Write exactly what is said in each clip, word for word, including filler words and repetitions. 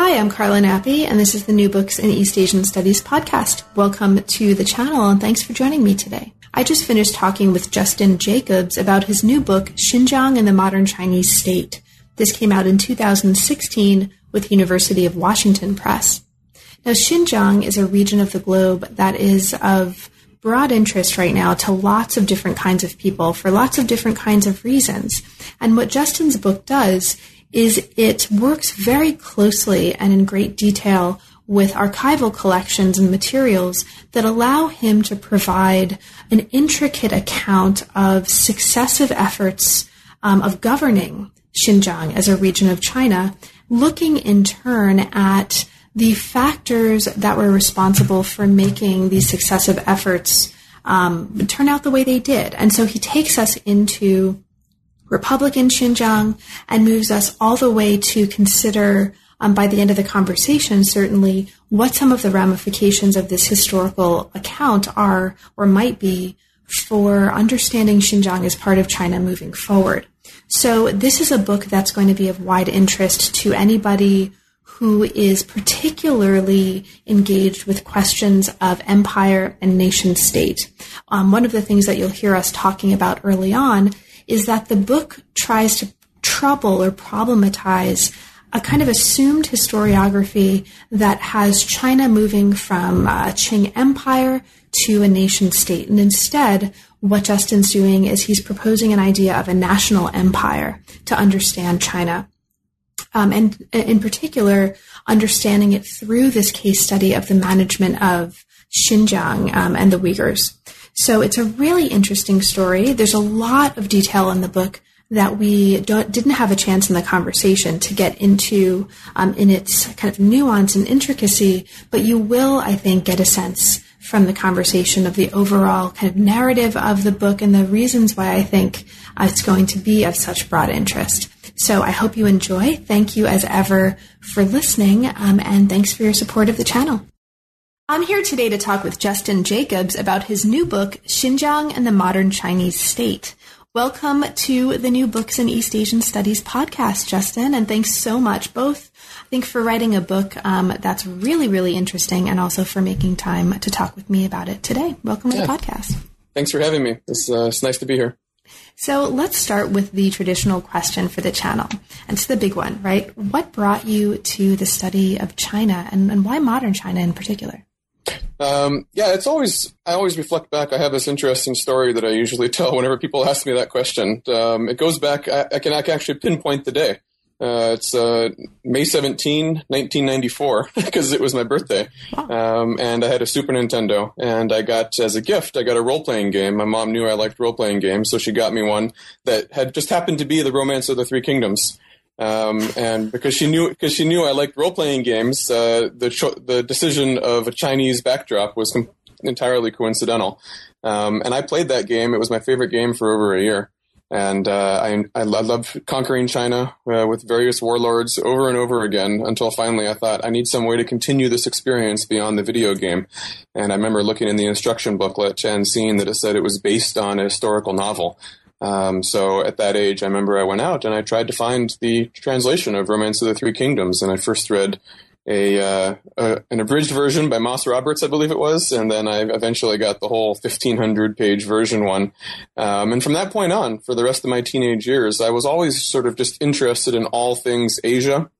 Hi, I'm Carla Nappi, and this is the New Books in East Asian Studies podcast. Welcome to the channel, and thanks for joining me today. I just finished talking with Justin Jacobs about his new book, Xinjiang and the Modern Chinese State. This came out in two thousand sixteen with University of Washington Press. Now, Xinjiang is a region of the globe that is of broad interest right now to lots of different kinds of people for lots of different kinds of reasons. And what Justin's book does is it works very closely and in great detail with archival collections and materials that allow him to provide an intricate account of successive efforts um, of governing Xinjiang as a region of China, looking in turn at the factors that were responsible for making these successive efforts um, turn out the way they did. And so he takes us into Republican Xinjiang and moves us all the way to consider, um, by the end of the conversation, certainly, what some of the ramifications of this historical account are or might be for understanding Xinjiang as part of China moving forward. So this is a book that's going to be of wide interest to anybody who is particularly engaged with questions of empire and nation state. Um, one of the things that you'll hear us talking about early on is that the book tries to trouble or problematize a kind of assumed historiography that has China moving from a Qing Empire to a nation state. And instead, what Justin's doing is he's proposing an idea of a national empire to understand China. Um, and in particular, understanding it through this case study of the management of Xinjiang um, and the Uyghurs. So it's a really interesting story. There's a lot of detail in the book that we don't, didn't have a chance in the conversation to get into um, in its kind of nuance and intricacy, but you will, I think, get a sense from the conversation of the overall kind of narrative of the book and the reasons why I think uh, it's going to be of such broad interest. So I hope you enjoy. Thank you as ever for listening, um, and thanks for your support of the channel. I'm here today to talk with Justin Jacobs about his new book, Xinjiang and the Modern Chinese State. Welcome to the New Books in East Asian Studies podcast, Justin, and thanks so much, both, I think, for writing a book um, that's really, really interesting and also for making time to talk with me about it today. Welcome yeah. to the podcast. Thanks for having me. It's, uh, it's nice to be here. So let's start with the traditional question for the channel. And it's the big one, right? What brought you to the study of China, and, and why modern China in particular? Um, yeah, it's always, I always reflect back. I have this interesting story that I usually tell whenever people ask me that question. Um, it goes back, I, I can I can actually pinpoint the day. Uh, it's uh, May seventeenth, nineteen ninety-four, because it was my birthday. Wow. Um, and I had a Super Nintendo, and I got, as a gift, I got a role-playing game. My mom knew I liked role-playing games, so she got me one that had just happened to be the Romance of the Three Kingdoms. Um, and because she knew, because she knew I liked role-playing games, uh, the cho- the decision of a Chinese backdrop was com- entirely coincidental. Um, and I played that game. It was my favorite game for over a year. And uh, I, I loved conquering China uh, with various warlords over and over again until finally I thought I need some way to continue this experience beyond the video game. And I remember looking in the instruction booklet and seeing that it said it was based on a historical novel. Um, so at that age, I remember I went out and I tried to find the translation of Romance of the Three Kingdoms. And I first read a, uh, a an abridged version by Moss Roberts, I believe it was, and then I eventually got the whole fifteen hundred page version one. Um, and from that point on, for the rest of my teenage years, I was always sort of just interested in all things Asia,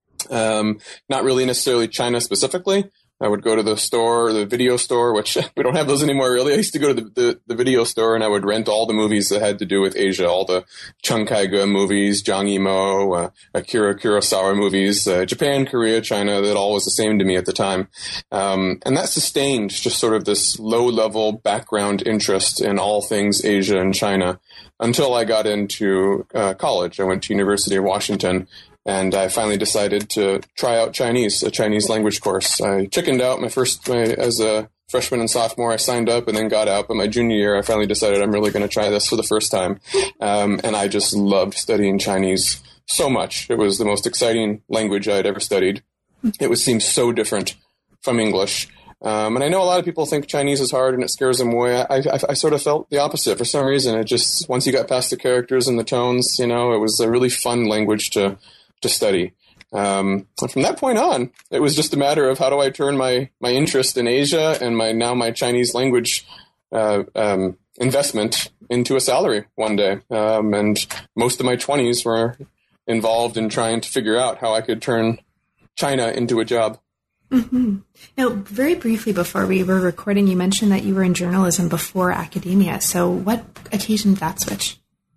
um, not really necessarily China specifically. I would go to the store, the video store, which we don't have those anymore, really. I used to go to the, the, the video store, and I would rent all the movies that had to do with Asia, all the Chung Kai-ge movies, Zhang Yimou, uh, Akira Kurosawa movies, uh, Japan, Korea, China. That all was the same to me at the time. Um, and that sustained just sort of this low-level background interest in all things Asia and China until I got into uh, college. I went to University of Washington. And I finally decided to try out Chinese, a Chinese language course. I chickened out my first, my, as a freshman and sophomore. I signed up and then got out. But my junior year, I finally decided I'm really going to try this for the first time. Um, and I just loved studying Chinese so much. It was the most exciting language I had ever studied. It was seemed so different from English. Um, and I know a lot of people think Chinese is hard and it scares them away. I, I, I sort of felt the opposite. For some reason, it just, once you got past the characters and the tones, you know, it was a really fun language to to study. Um, and from that point on, it was just a matter of how do I turn my, my interest in Asia and my now my Chinese language uh, um, investment into a salary one day. Um, and most of my twenties were involved in trying to figure out how I could turn China into a job. Mm-hmm. Now, very briefly before we were recording, you mentioned that you were in journalism before academia. So what occasioned that switch?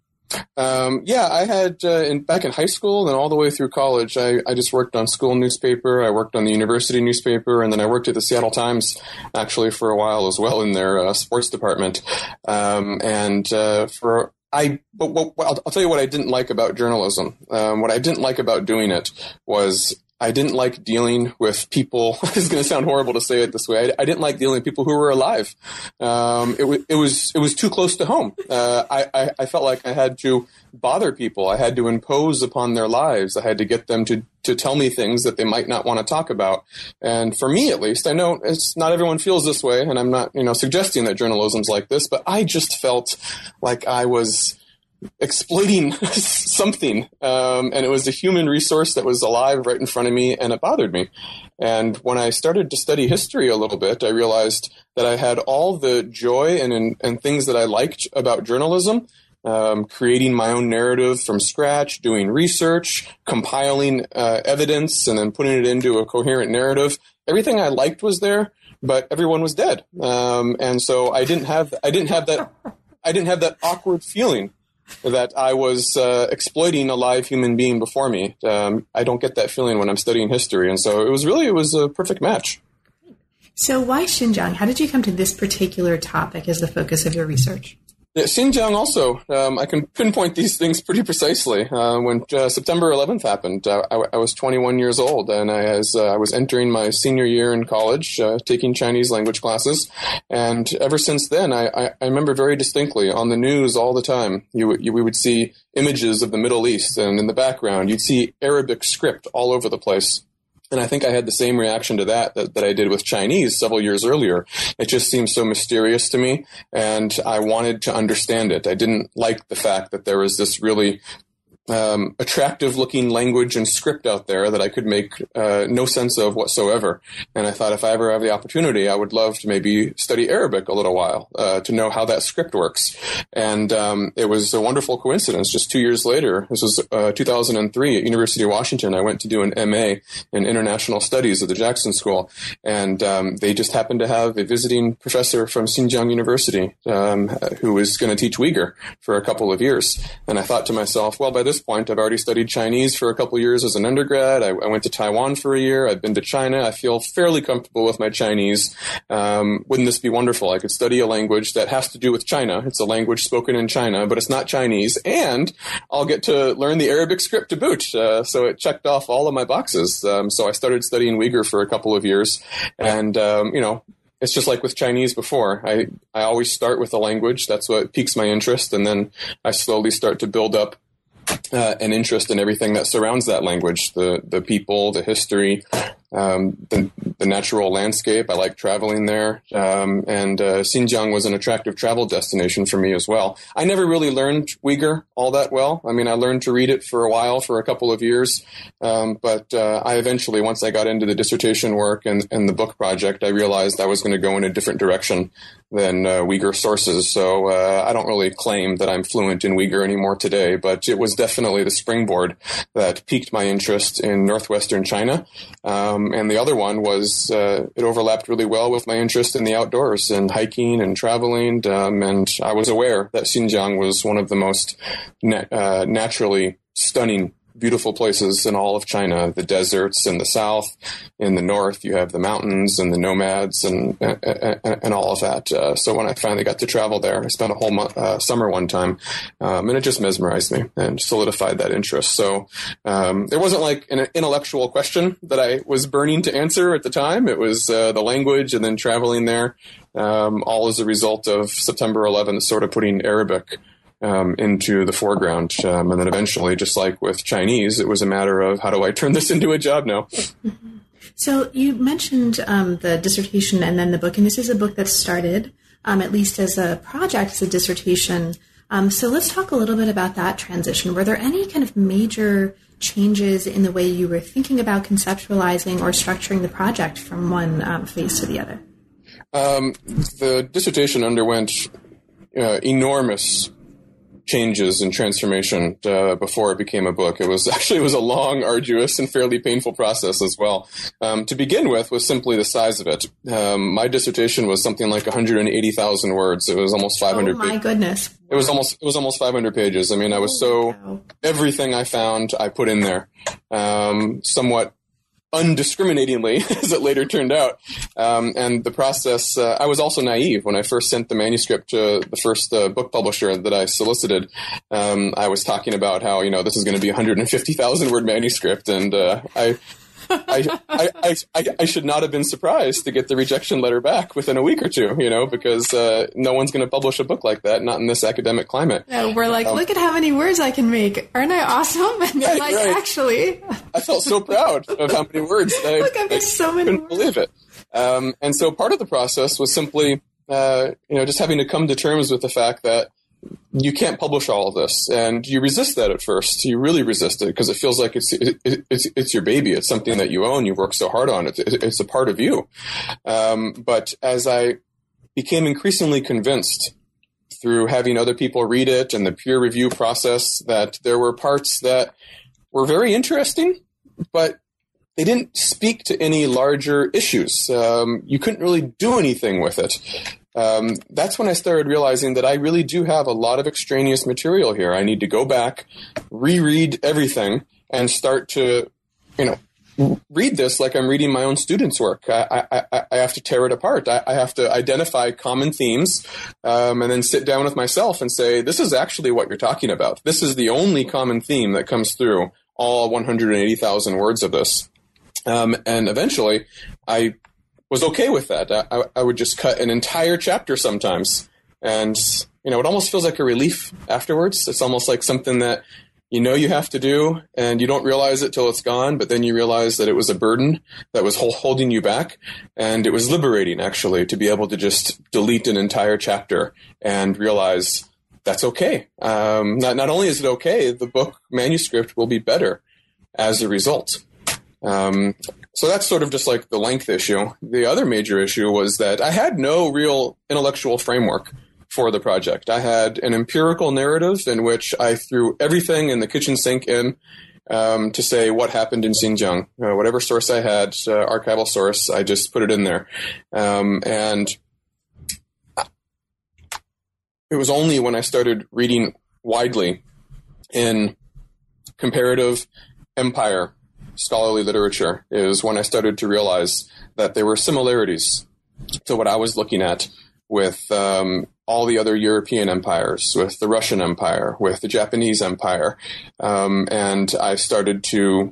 Um, yeah, I had uh, in, back in high school and all the way through college, I, I just worked on school newspaper. I worked on the university newspaper, and then I worked at the Seattle Times actually for a while as well in their uh, sports department. Um, and uh, for I, but, but, I'll, I'll tell you what I didn't like about journalism. Um, what I didn't like about doing it was I didn't like dealing with people. This is going to sound horrible to say it this way. I, I didn't like dealing with people who were alive. Um, it, w- it was it was too close to home. Uh, I, I, I felt like I had to bother people. I had to impose upon their lives. I had to get them to, to tell me things that they might not want to talk about. And for me, at least, I know it's not everyone feels this way, and I'm not, you know, suggesting that journalism's like this, but I just felt like I was exploiting something, um, and it was a human resource that was alive right in front of me, and it bothered me. And when I started to study history a little bit, I realized that I had all the joy and and, and things that I liked about journalism, um, creating my own narrative from scratch, doing research, compiling uh, evidence, and then putting it into a coherent narrative. Everything I liked was there, but everyone was dead, um, and so I didn't have I didn't have that I didn't have that awkward feeling that I was uh, exploiting a live human being before me. Um, I don't get that feeling when I'm studying history. And so it was really, it was a perfect match. So why Xinjiang? How did you come to this particular topic as the focus of your research? Yeah, Xinjiang also, um, I can pinpoint these things pretty precisely. Uh, when uh, September eleventh happened, uh, I, I was twenty-one years old, and I was, uh, I was entering my senior year in college, uh, taking Chinese language classes. And ever since then, I, I, I remember very distinctly on the news all the time, you, you we would see images of the Middle East, and in the background, you'd see Arabic script all over the place. And I think I had the same reaction to that, that that I did with Chinese several years earlier. It just seemed so mysterious to me, and I wanted to understand it. I didn't like the fact that there was this really um, attractive-looking language and script out there that I could make uh, no sense of whatsoever. And I thought if I ever have the opportunity, I would love to maybe study Arabic a little while uh, to know how that script works. And um, it was a wonderful coincidence. Just two years later, this was uh, two thousand three at University of Washington, I went to do an M A in International Studies at the Jackson School. And um, they just happened to have a visiting professor from Xinjiang University um, who was going to teach Uyghur for a couple of years. And I thought to myself, well, by this point, I've already studied Chinese for a couple of years as an undergrad. I, I went to Taiwan for a year. I've been to China. I feel fairly comfortable with my Chinese. Um, wouldn't this be wonderful? I could study a language that has to do with China. It's a language spoken in China, but it's not Chinese. And I'll get to learn the Arabic script to boot. Uh, so it checked off all of my boxes. Um, so I started studying Uyghur for a couple of years. And, um, you know, it's just like with Chinese before. I, I always start with a language. That's what piques my interest. And then I slowly start to build up Uh, an interest in everything that surrounds that language, the the people, the history, um, the, the natural landscape. I like traveling there. Um, and uh, Xinjiang was an attractive travel destination for me as well. I never really learned Uyghur all that well. I mean, I learned to read it for a while, for a couple of years. Um, but uh, I eventually, once I got into the dissertation work and, and the book project, I realized I was going to go in a different direction than uh, Uyghur sources. So uh, I don't really claim that I'm fluent in Uyghur anymore today, but it was definitely the springboard that piqued my interest in northwestern China. Um, and the other one was uh, it overlapped really well with my interest in the outdoors and hiking and traveling. Um, and I was aware that Xinjiang was one of the most na- uh, naturally stunning beautiful places in all of China, the deserts in the south, in the north, you have the mountains and the nomads and and, and all of that. Uh, so when I finally got to travel there, I spent a whole month, uh, summer one time, um, and it just mesmerized me and solidified that interest. So um, it wasn't like an intellectual question that I was burning to answer at the time. It was uh, the language and then traveling there, um, all as a result of September eleventh sort of putting Arabic Um, into the foreground. Um, and then eventually, just like with Chinese, it was a matter of how do I turn this into a job now? So you mentioned um, the dissertation and then the book, and this is a book that started, um, at least as a project, as a dissertation, Um, so let's talk a little bit about that transition. Were there any kind of major changes in the way you were thinking about conceptualizing or structuring the project from one um, phase to the other? Um, the dissertation underwent uh, enormous changes and transformation uh, before it became a book. It was actually it was a long, arduous, and fairly painful process as well. Um, to begin with was simply the size of it. Um, my dissertation was something like one hundred eighty thousand words. It was almost five hundred. Oh my pages. goodness! It was almost it was almost five hundred pages. I mean, I was so wow. everything I found I put in there, um, somewhat undiscriminatingly, as it later turned out. Um, and the process, uh, I was also naive when I first sent the manuscript to the first uh, book publisher that I solicited. Um, I was talking about how, you know, this is going to be a one hundred fifty thousand word manuscript. And uh, I, I, I, I, I, I should not have been surprised to get the rejection letter back within a week or two, you know, because uh, no one's going to publish a book like that, not in this academic climate. No, we're like, um, look at how many words I can make. Aren't I awesome? And you're right, like, right. actually. I felt so proud of how many words. I, look, I've got so many couldn't words. believe it. Um, and so part of the process was simply, uh, you know, just having to come to terms with the fact that you can't publish all of this, and you resist that at first. You really resist it because it feels like it's it, it's it's your baby. It's something that you own. You work so hard on it. It's, it's a part of you. Um, but as I became increasingly convinced through having other people read it and the peer review process that there were parts that were very interesting, but they didn't speak to any larger issues. Um, you couldn't really do anything with it. Um, that's when I started realizing that I really do have a lot of extraneous material here. I need to go back, reread everything, and start to, you know, read this like I'm reading my own students' work. I, I, I have to tear it apart. I, I have to identify common themes, um, and then sit down with myself and say, this is actually what you're talking about. This is the only common theme that comes through all one hundred eighty thousand words of this. Um, and eventually, I was okay with that. I, I would just cut an entire chapter sometimes. And, you know, it almost feels like a relief afterwards. It's almost like something that you know you have to do, and you don't realize it till it's gone, but then you realize that it was a burden that was holding you back. And it was liberating, actually, to be able to just delete an entire chapter and realize that's okay. Um, not, not only is it okay, the book manuscript will be better as a result. Um, so that's sort of just like the length issue. The other major issue was that I had no real intellectual framework for the project. I had an empirical narrative in which I threw everything in the kitchen sink in um, to say what happened in Xinjiang. Uh, whatever source I had, uh, archival source, I just put it in there. Um, and it was only when I started reading widely in comparative empire scholarly literature is when I started to realize that there were similarities to what I was looking at with um, all the other European empires, with the Russian Empire, with the Japanese Empire. Um, and I started to,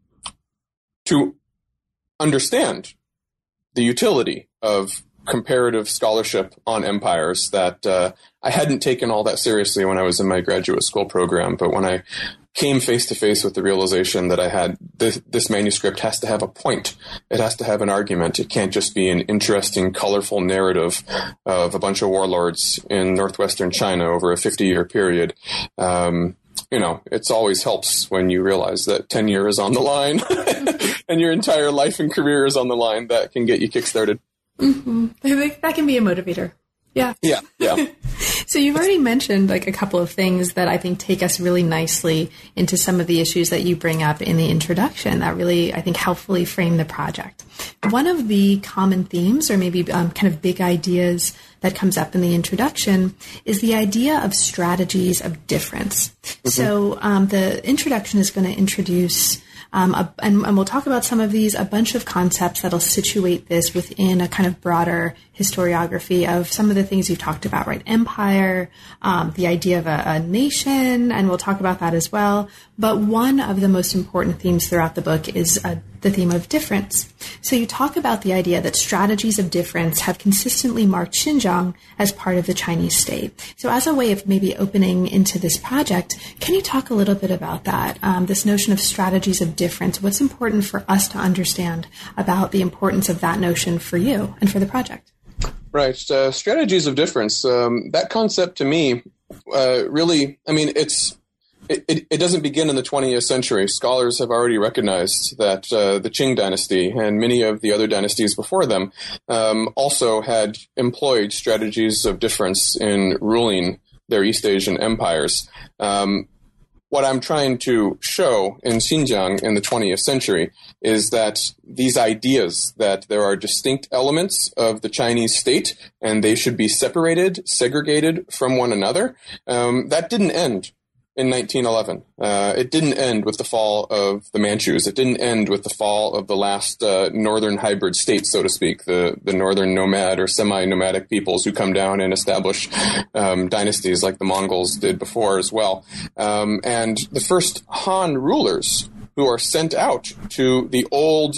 to understand the utility of comparative scholarship on empires that uh, I hadn't taken all that seriously when I was in my graduate school program. But when I came face to face with the realization that I had this, this manuscript has to have a point. It has to have an argument. It can't just be an interesting, colorful narrative of a bunch of warlords in northwestern China over a fifty-year period. Um, you know, it's always helps when you realize that tenure is on the line and your entire life and career is on the line. That can get you kickstarted. Mm-hmm. I think that can be a motivator. Yeah. Yeah. Yeah. So you've already mentioned like a couple of things that I think take us really nicely into some of the issues that you bring up in the introduction that really, I think, helpfully frame the project. One of the common themes or maybe um, kind of big ideas that comes up in the introduction is the idea of strategies of difference. Mm-hmm. So um, the introduction is going to introduce Um, a, and, and we'll talk about some of these, a bunch of concepts that'll situate this within a kind of broader historiography of some of the things you've talked about, right? Empire, um, the idea of a, a nation, and we'll talk about that as well. But one of the most important themes throughout the book is uh, the theme of difference. So you talk about the idea that strategies of difference have consistently marked Xinjiang as part of the Chinese state. So as a way of maybe opening into this project, can you talk a little bit about that, um, this notion of strategies of difference? What's important for us to understand about the importance of that notion for you and for the project? Right. Uh, strategies of difference. Um, that concept to me uh, really, I mean, it's it, it, it doesn't begin in the twentieth century. Scholars have already recognized that uh, the Qing dynasty and many of the other dynasties before them um, also had employed strategies of difference in ruling their East Asian empires. Um, what I'm trying to show in Xinjiang in the twentieth century is that these ideas that there are distinct elements of the Chinese state and they should be separated, segregated from one another, um, that didn't end in nineteen eleven. Uh, it didn't end with the fall of the Manchus. It didn't end with the fall of the last uh, northern hybrid state, so to speak, the, the northern nomad or semi-nomadic peoples who come down and establish um, dynasties like the Mongols did before as well. Um, and the first Han rulers who are sent out to the old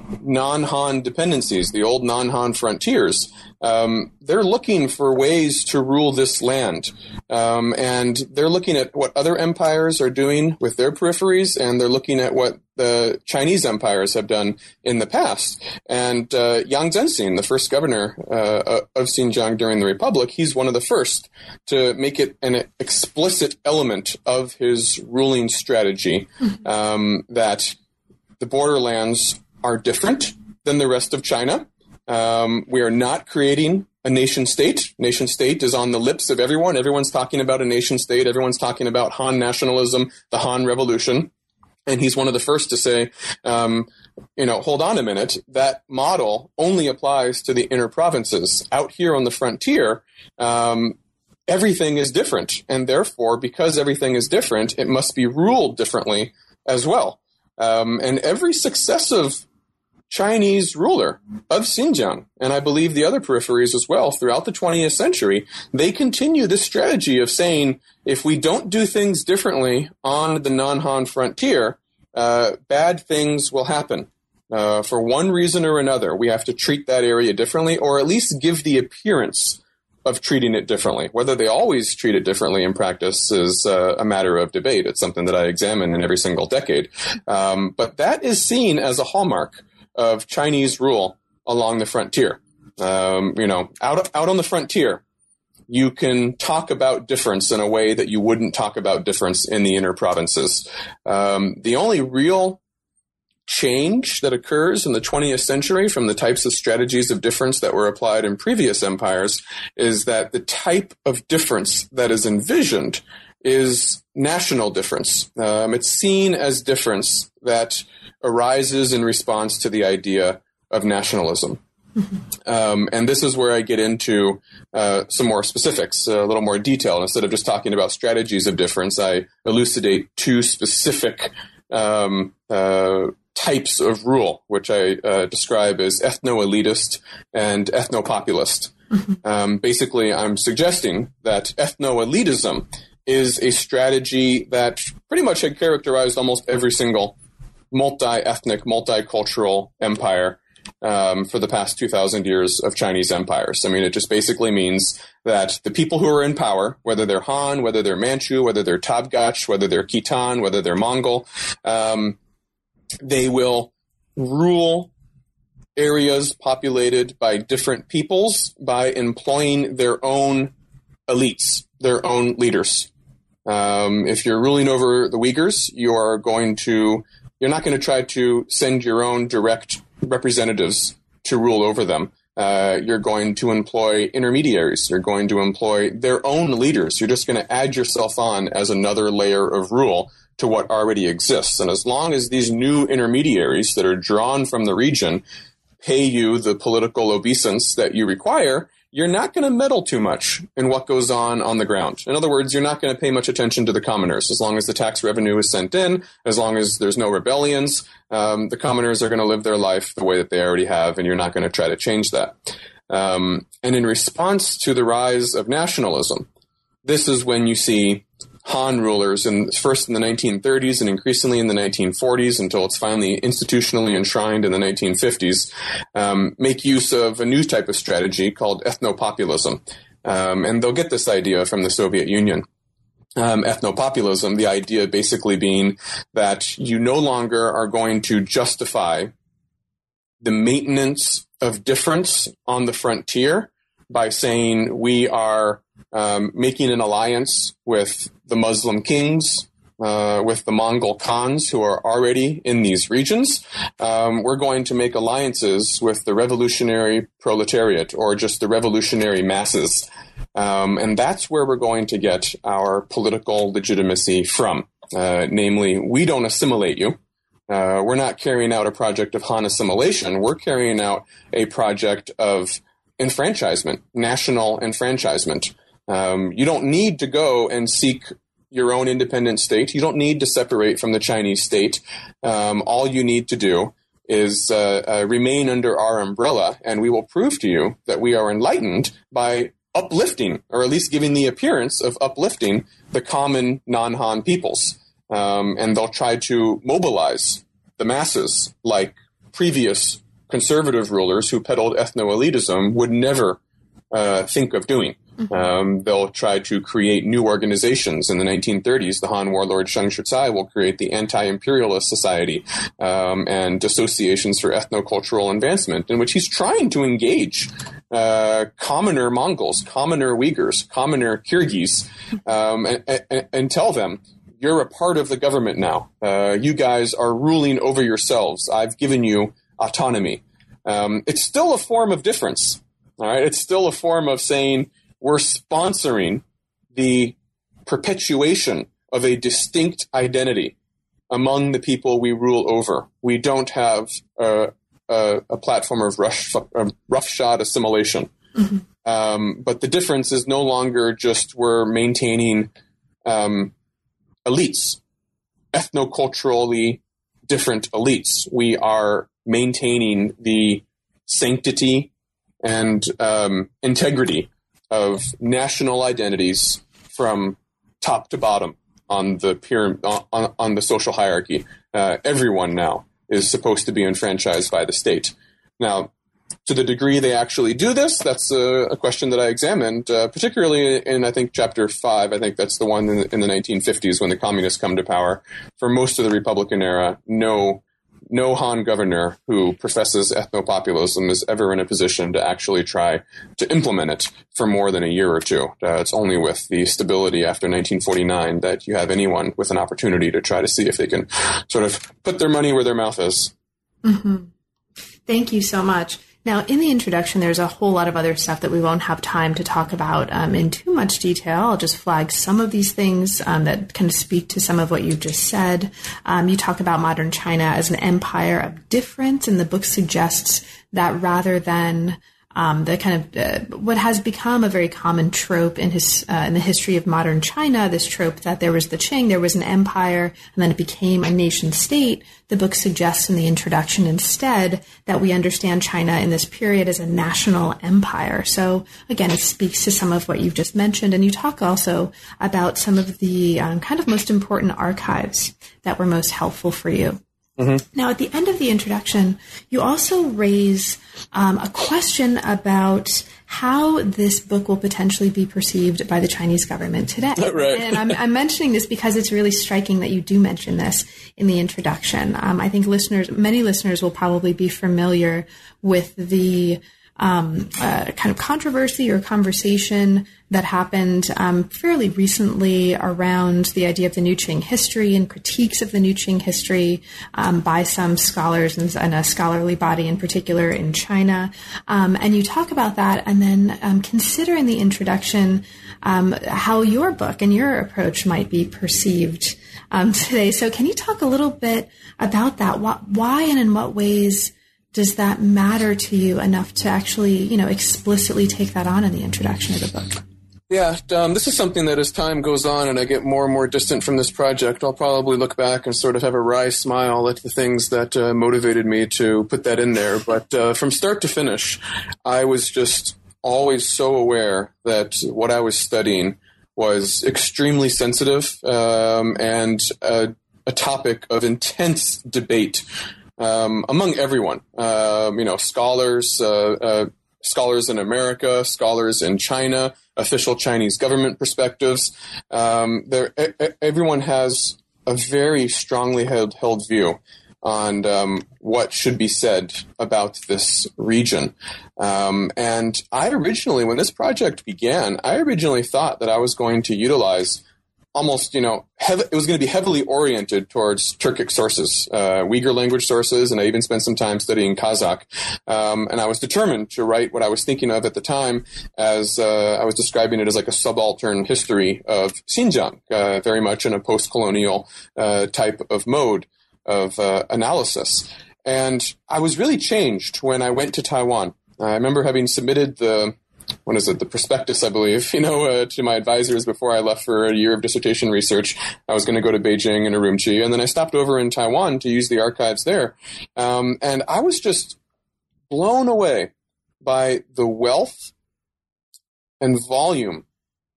non-Han dependencies, the old non-Han frontiers, um, they're looking for ways to rule this land. Um, and they're looking at what other empires are doing with their peripheries, and they're looking at what the Chinese empires have done in the past. And uh, Yang Zhenxing, the first governor uh, of Xinjiang during the Republic, he's one of the first to make it an explicit element of his ruling strategy um, that the borderlands are different than the rest of China. Um, we are not creating a nation state. Nation state is on the lips of everyone. Everyone's talking about a nation state. Everyone's talking about Han nationalism, the Han Revolution. And he's one of the first to say, um, you know, hold on a minute. That model only applies to the inner provinces. Out here on the frontier, um, everything is different. And therefore, because everything is different, it must be ruled differently as well. Um, and every successive Chinese ruler of Xinjiang, and I believe the other peripheries as well, throughout the twentieth century, they continue this strategy of saying, if we don't do things differently on the non-Han frontier, uh, bad things will happen. Uh, for one reason or another, we have to treat that area differently, or at least give the appearance of treating it differently. Whether they always treat it differently in practice is uh, a matter of debate. It's something that I examine in every single decade. Um, but that is seen as a hallmark of Chinese rule along the frontier. Um, you know, out out on the frontier, you can talk about difference in a way that you wouldn't talk about difference in the inner provinces. Um, the only real change that occurs in the twentieth century from the types of strategies of difference that were applied in previous empires is that the type of difference that is envisioned is national difference. Um, it's seen as difference that arises in response to the idea of nationalism. Um, and this is where I get into uh, some more specifics, a little more detail. Instead of just talking about strategies of difference, I elucidate two specific um, uh, types of rule, which I uh, describe as ethno-elitist and ethno-populist. Um, basically, I'm suggesting that ethno-elitism is a strategy that pretty much had characterized almost every single multi-ethnic, multicultural empire um, for the past two thousand years of Chinese empires. I mean, it just basically means that the people who are in power, whether they're Han, whether they're Manchu, whether they're Tabgach, whether they're Khitan, whether they're Mongol, um, they will rule areas populated by different peoples by employing their own elites, their own leaders. Um, if you're ruling over the Uyghurs, you are going to You're not going to try to send your own direct representatives to rule over them. Uh, you're going to employ intermediaries. You're going to employ their own leaders. You're just going to add yourself on as another layer of rule to what already exists. And as long as these new intermediaries that are drawn from the region pay you the political obeisance that you require, you're not going to meddle too much in what goes on on the ground. In other words, you're not going to pay much attention to the commoners. As long as the tax revenue is sent in, as long as there's no rebellions, um, the commoners are going to live their life the way that they already have, and you're not going to try to change that. Um, and in response to the rise of nationalism, this is when you see Han rulers, in, first in the nineteen thirties and increasingly in the nineteen forties until it's finally institutionally enshrined in the nineteen fifties, um, make use of a new type of strategy called ethnopopulism. Um, and they'll get this idea from the Soviet Union. Um, ethnopopulism, the idea basically being that you no longer are going to justify the maintenance of difference on the frontier by saying we are um, making an alliance with the Muslim kings, uh, with the Mongol Khans who are already in these regions. Um, we're going to make alliances with the revolutionary proletariat, or just the revolutionary masses. Um, and that's where we're going to get our political legitimacy from. Uh, namely, we don't assimilate you. Uh, we're not carrying out a project of Han assimilation. We're carrying out a project of enfranchisement, national enfranchisement. Um, you don't need to go and seek your own independent state. You don't need to separate from the Chinese state. Um, all you need to do is uh, uh, remain under our umbrella, and we will prove to you that we are enlightened by uplifting, or at least giving the appearance of uplifting, the common non-Han peoples. Um, and they'll try to mobilize the masses like previous conservative rulers who peddled ethno-elitism would never uh, think of doing. Mm-hmm. Um, they'll try to create new organizations. In the nineteen thirties, the Han warlord Shang Shucai will create the Anti-Imperialist Society um, and associations for ethno-cultural advancement, in which he's trying to engage uh, commoner Mongols, commoner Uyghurs, commoner Kyrgyz, um, and, and, and tell them, you're a part of the government now. Uh, you guys are ruling over yourselves. I've given you autonomy. Um, it's still a form of difference. All right, it's still a form of saying we're sponsoring the perpetuation of a distinct identity among the people we rule over. We don't have a, a, a platform of rough, of roughshod assimilation. Mm-hmm. Um, but the difference is no longer just we're maintaining um, elites, ethnoculturally different elites. We are maintaining the sanctity and um, integrity of national identities from top to bottom on the pyramid, on, on the social hierarchy. Uh, everyone now is supposed to be enfranchised by the state. Now, to the degree they actually do this, that's a, a question that I examined, uh, particularly in, I think, chapter five. I think that's the one in the, in the nineteen fifties when the communists come to power. For most of the Republican era, no no Han governor who professes ethnopopulism is ever in a position to actually try to implement it for more than a year or two. Uh, it's only with the stability after nineteen forty-nine that you have anyone with an opportunity to try to see if they can sort of put their money where their mouth is. Mm-hmm. Thank you so much. Now, in the introduction, there's a whole lot of other stuff that we won't have time to talk about um, in too much detail. I'll just flag some of these things um, that kind of speak to some of what you've just said. Um, you talk about modern China as an empire of difference, and the book suggests that rather than um, the kind of uh, what has become a very common trope in his uh, in the history of modern China, this trope that there was the Qing, there was an empire, and then it became a nation state. The book suggests in the introduction instead that we understand China in this period as a national empire. So again, it speaks to some of what you've just mentioned. And you talk also about some of the um, kind of most important archives that were most helpful for you. Mm-hmm. Now, at the end of the introduction, you also raise um, a question about how this book will potentially be perceived by the Chinese government today. Right. And I'm, I'm mentioning this because it's really striking that you do mention this in the introduction. Um, I think listeners, many listeners will probably be familiar with the um, uh, kind of controversy or conversation that happened um, fairly recently around the idea of the new Qing history and critiques of the new Qing history um, by some scholars and, and a scholarly body in particular in China. Um, and you talk about that and then um, consider in the introduction um, how your book and your approach might be perceived um, today. So can you talk a little bit about that? Why and in what ways does that matter to you enough to actually, you know, explicitly take that on in the introduction of the book? Yeah, um, this is something that as time goes on and I get more and more distant from this project, I'll probably look back and sort of have a wry smile at the things that uh, motivated me to put that in there. But uh, from start to finish, I was just always so aware that what I was studying was extremely sensitive um, and a, a topic of intense debate Um, among everyone, um, you know, scholars, uh, uh, scholars in America, scholars in China, official Chinese government perspectives. Um, there, e- everyone has a very strongly held, held view on um, what should be said about this region. Um, and I originally, when this project began, I originally thought that I was going to utilize almost, you know, hev- it was going to be heavily oriented towards Turkic sources, uh, Uyghur language sources, and I even spent some time studying Kazakh. Um, and I was determined to write what I was thinking of at the time as, uh, I was describing it as like a subaltern history of Xinjiang, uh, very much in a post-colonial uh, type of mode of uh, analysis. And I was really changed when I went to Taiwan. I remember having submitted the What is it? The prospectus, I believe, you know, uh, to my advisors before I left for a year of dissertation research. I was going to go to Beijing and Urumqi, and then I stopped over in Taiwan to use the archives there. Um, and I was just blown away by the wealth and volume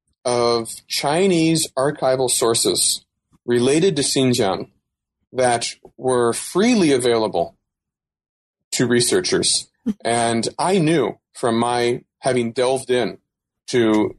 of Chinese archival sources related to Xinjiang that were freely available to researchers. And I knew from my having delved in to,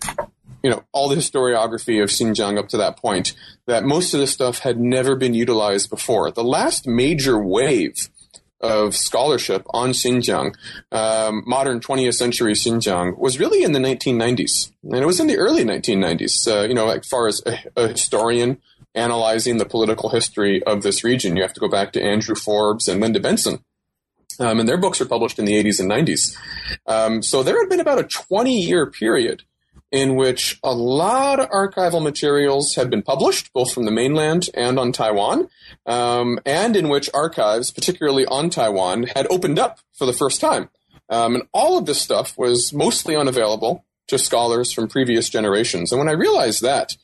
you know, all the historiography of Xinjiang up to that point, that most of this stuff had never been utilized before. The last major wave of scholarship on Xinjiang, um, modern twentieth century Xinjiang, was really in the nineteen nineties. And it was in the early nineteen nineties, uh, you know, as far as a, a historian analyzing the political history of this region. You have to go back to Andrew Forbes and Linda Benson. Um, and their books were published in the eighties and nineties. Um, so there had been about a twenty-year period in which a lot of archival materials had been published, both from the mainland and on Taiwan, um, and in which archives, particularly on Taiwan, had opened up for the first time. Um, and all of this stuff was mostly unavailable to scholars from previous generations. And when I realized that,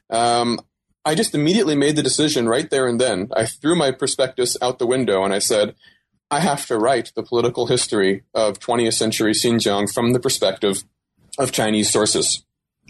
um, I just immediately made the decision right there and then. I threw my prospectus out the window and I said, I have to write the political history of twentieth century Xinjiang from the perspective of Chinese sources.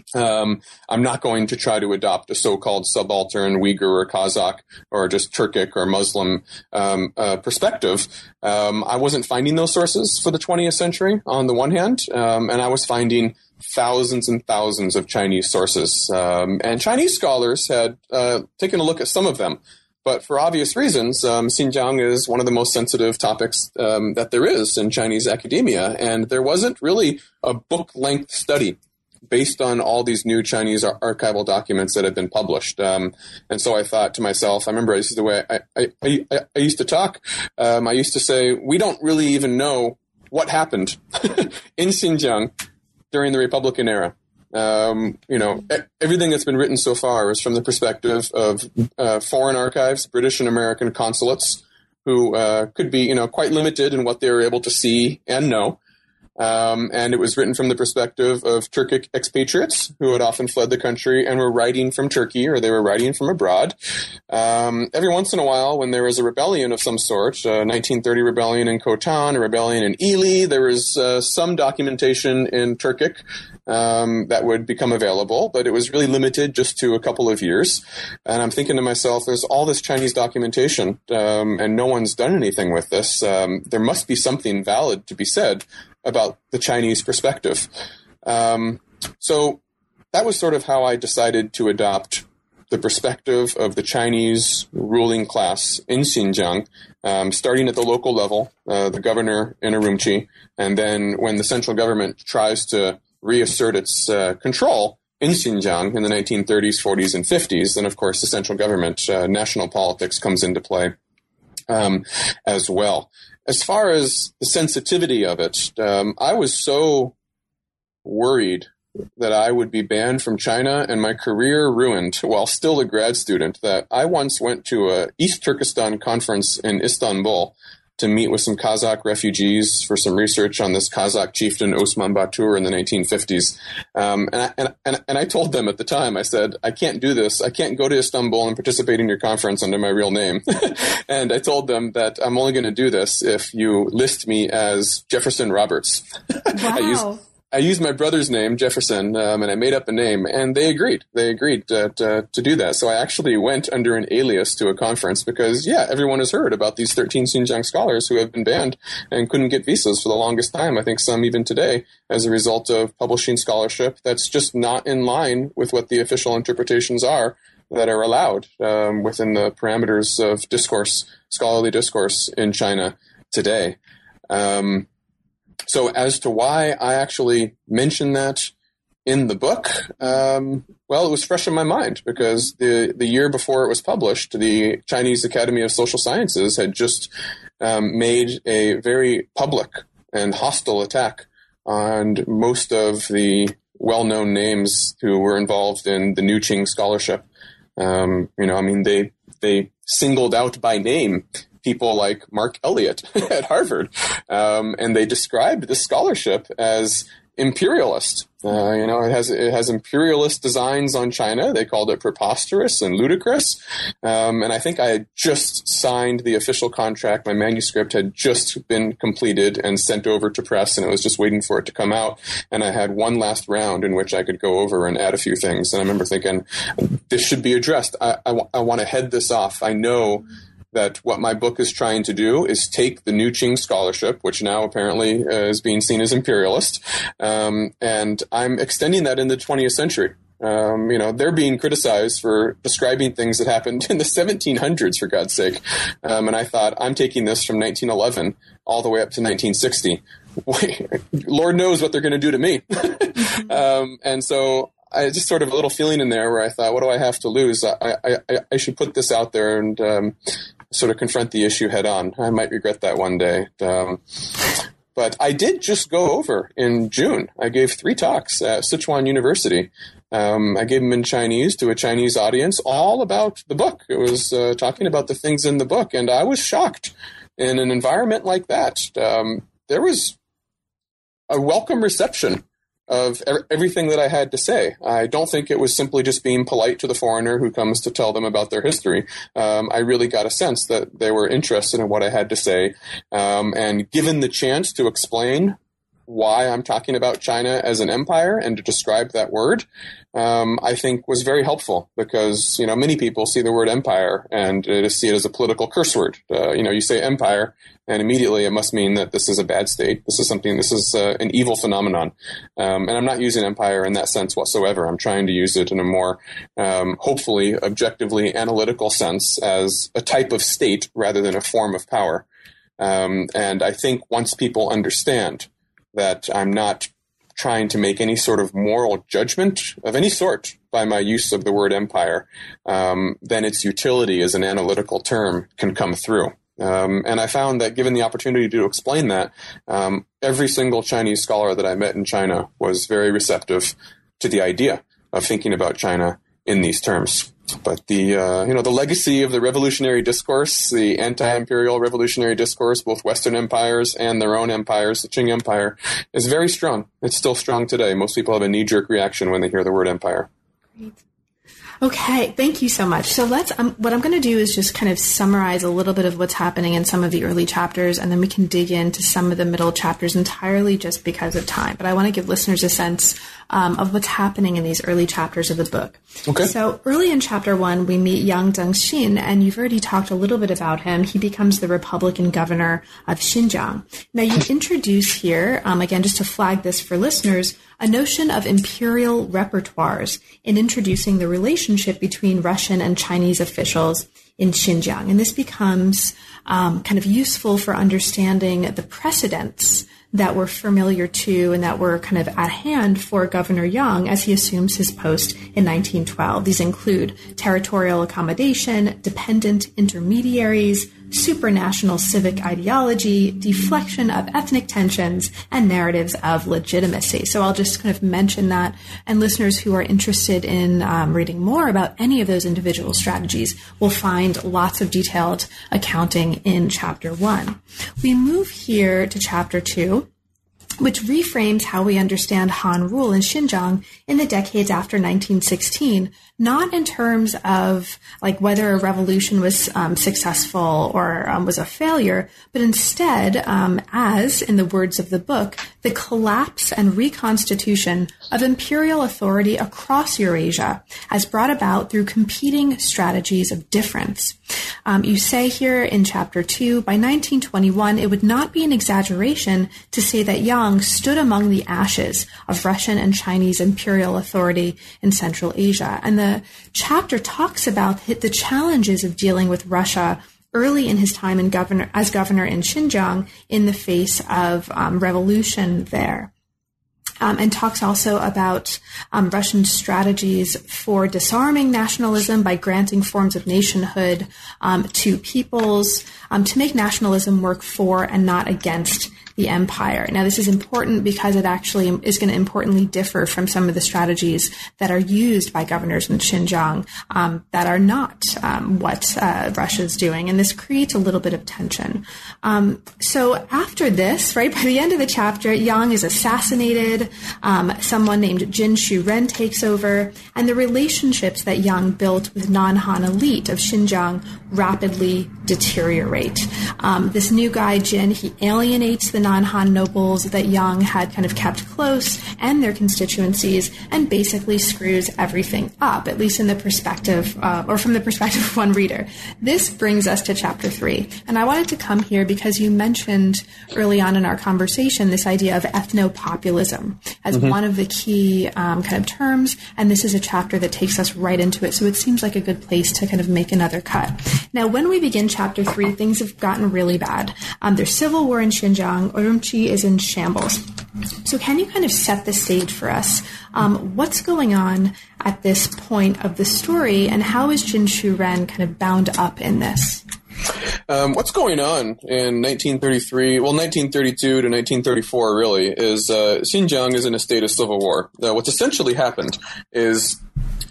Um, I'm not going to try to adopt a so-called subaltern Uyghur or Kazakh or just Turkic or Muslim um, uh, perspective. Um, I wasn't finding those sources for the twentieth century on the one hand, um, and I was finding thousands and thousands of Chinese sources. Um, and Chinese scholars had uh, taken a look at some of them. But for obvious reasons, um, Xinjiang is one of the most sensitive topics um, that there is in Chinese academia. And there wasn't really a book-length study based on all these new Chinese ar- archival documents that had been published. Um, and so I thought to myself, I remember this is the way I, I, I, I used to talk. Um, I used to say, we don't really even know what happened in Xinjiang during the Republican era. Um, you know, everything that's been written so far is from the perspective of uh, foreign archives, British and American consulates, who uh, could be, you know, quite limited in what they were able to see and know. Um, and it was written from the perspective of Turkic expatriates who had often fled the country and were writing from Turkey, or they were writing from abroad. Um, every once in a while, when there was a rebellion of some sort, a nineteen thirty rebellion in Khotan, a rebellion in Ili, there was uh, some documentation in Turkic um, that would become available, but it was really limited just to a couple of years. And I'm thinking to myself, there's all this Chinese documentation, um, and no one's done anything with this. Um, there must be something valid to be said about the Chinese perspective. Um, so that was sort of how I decided to adopt the perspective of the Chinese ruling class in Xinjiang, um, starting at the local level, uh, the governor in Urumqi, and then when the central government tries to reassert its uh, control in Xinjiang in the nineteen thirties, forties, and fifties, then of course the central government, uh, national politics comes into play um, as well. As far as the sensitivity of it, um, I was so worried that I would be banned from China and my career ruined while still a grad student that I once went to a East Turkestan conference in Istanbul to meet with some Kazakh refugees for some research on this Kazakh chieftain Osman Batur in the nineteen fifties. Um, and, I, and, and, and I told them at the time, I said, I can't do this. I can't go to Istanbul and participate in your conference under my real name. And I told them that I'm only going to do this if you list me as Jefferson Roberts. Wow. I used, I used my brother's name, Jefferson, um, and I made up a name, and they agreed. They agreed to, to, to do that. So I actually went under an alias to a conference because, yeah, everyone has heard about these thirteen Xinjiang scholars who have been banned and couldn't get visas for the longest time. I think some even today, as a result of publishing scholarship that's just not in line with what the official interpretations are that are allowed um, within the parameters of discourse, scholarly discourse in China today. Um, so as to why I actually mention that in the book, um, well, it was fresh in my mind because the, the year before it was published, the Chinese Academy of Social Sciences had just um, made a very public and hostile attack on most of the well-known names who were involved in the New Qing scholarship. Um, you know, I mean, they they singled out by name people like Mark Elliott at Harvard, um, and they described this scholarship as imperialist. Uh, you know, it has it has imperialist designs on China. They called it preposterous and ludicrous. Um, and I think I had just signed the official contract. My manuscript had just been completed and sent over to press, and it was just waiting for it to come out. And I had one last round in which I could go over and add a few things. And I remember thinking, this should be addressed. I, I, w- I want to head this off. I know that what my book is trying to do is take the New Qing scholarship, which now apparently uh, is being seen as imperialist, um, and I'm extending that in the twentieth century. Um, you know, they're being criticized for describing things that happened in the seventeen hundreds, for God's sake. Um, and I thought, I'm taking this from nineteen eleven all the way up to nineteen sixty. Lord knows what they're going to do to me. um, and so I just sort of a little feeling in there where I thought, what do I have to lose? I, I, I should put this out there and um, sort of confront the issue head on. I might regret that one day. Um, but I did just go over in June. I gave three talks at Sichuan University. Um, I gave them in Chinese to a Chinese audience, all about the book. It was uh, talking about the things in the book, and I was shocked. In an environment like that, um, there was a welcome reception of everything that I had to say. I don't think it was simply just being polite to the foreigner who comes to tell them about their history. Um, I really got a sense that they were interested in what I had to say. Um, and given the chance to explain why I'm talking about China as an empire and to describe that word, um, I think was very helpful because, you know, many people see the word empire and uh, see it as a political curse word. Uh, you know, you say empire and immediately it must mean that this is a bad state. This is something, this is uh, an evil phenomenon. Um, and I'm not using empire in that sense whatsoever. I'm trying to use it in a more, um, hopefully, objectively analytical sense as a type of state rather than a form of power. Um, and I think once people understand that I'm not trying to make any sort of moral judgment of any sort by my use of the word empire, um, then its utility as an analytical term can come through. Um, and I found that given the opportunity to explain that, um, every single Chinese scholar that I met in China was very receptive to the idea of thinking about China in these terms. But the, uh, you know, the legacy of the revolutionary discourse, the anti-imperial revolutionary discourse, both Western empires and their own empires, the Qing Empire, is very strong. It's still strong today. Most people have a knee-jerk reaction when they hear the word empire. Great. Okay, thank you so much. So let's, um, what I'm going to do is just kind of summarize a little bit of what's happening in some of the early chapters, and then we can dig into some of the middle chapters entirely just because of time. But I want to give listeners a sense um, of what's happening in these early chapters of the book. Okay. So early in chapter one, we meet Yang Zengxin, and you've already talked a little bit about him. He becomes the Republican governor of Xinjiang. Now, you introduce here, um, again, just to flag this for listeners, a notion of imperial repertoires in introducing the relationship between Russian and Chinese officials in Xinjiang. And this becomes um, kind of useful for understanding the precedents that were familiar to and that were kind of at hand for Governor Yang as he assumes his post in nineteen twelve. These include territorial accommodation, dependent intermediaries, supranational civic ideology, deflection of ethnic tensions, and narratives of legitimacy. So I'll just kind of mention that, and listeners who are interested in um, reading more about any of those individual strategies will find lots of detailed accounting in chapter one. We move here to chapter two, which reframes how we understand Han rule in Xinjiang in the decades after nineteen sixteen, not in terms of like whether a revolution was um, successful or um, was a failure, but instead um, as, in the words of the book, the collapse and reconstitution of imperial authority across Eurasia as brought about through competing strategies of difference. Um, you say here in chapter two, by nineteen twenty-one, it would not be an exaggeration to say that Yang Xinjiang stood among the ashes of Russian and Chinese imperial authority in Central Asia. And the chapter talks about the challenges of dealing with Russia early in his time in governor, as governor in Xinjiang in the face of um, revolution there. Um, and talks also about um, Russian strategies for disarming nationalism by granting forms of nationhood um, to peoples um, to make nationalism work for and not against the empire. Now, this is important because it actually is going to importantly differ from some of the strategies that are used by governors in Xinjiang um, that are not um, what uh, Russia is doing. And this creates a little bit of tension. Um, so after this, right, by the end of the chapter, Yang is assassinated. Um, someone named Jin Shu-ren takes over. And the relationships that Yang built with non-Han elite of Xinjiang rapidly deteriorate. Um, this new guy, Jin, he alienates the non-Han nobles that Yang had kind of kept close and their constituencies and basically screws everything up, at least in the perspective, uh, or from the perspective of one reader. This brings us to chapter three. And I wanted to come here because you mentioned early on in our conversation this idea of ethnopopulism as mm-hmm. one of the key um, kind of terms. And this is a chapter that takes us right into it. So it seems like a good place to kind of make another cut. Now, when we begin chapter three, things have gotten really bad. Um, there's civil war in Xinjiang. Urumqi is in shambles. So can you kind of set the stage for us? Um, what's going on at this point of the story, and how is Jin Shu-ren kind of bound up in this? Um, what's going on in nineteen thirty-three, well, nineteen thirty-two to nineteen thirty-four, really, is uh, Xinjiang is in a state of civil war. Uh, what's essentially happened is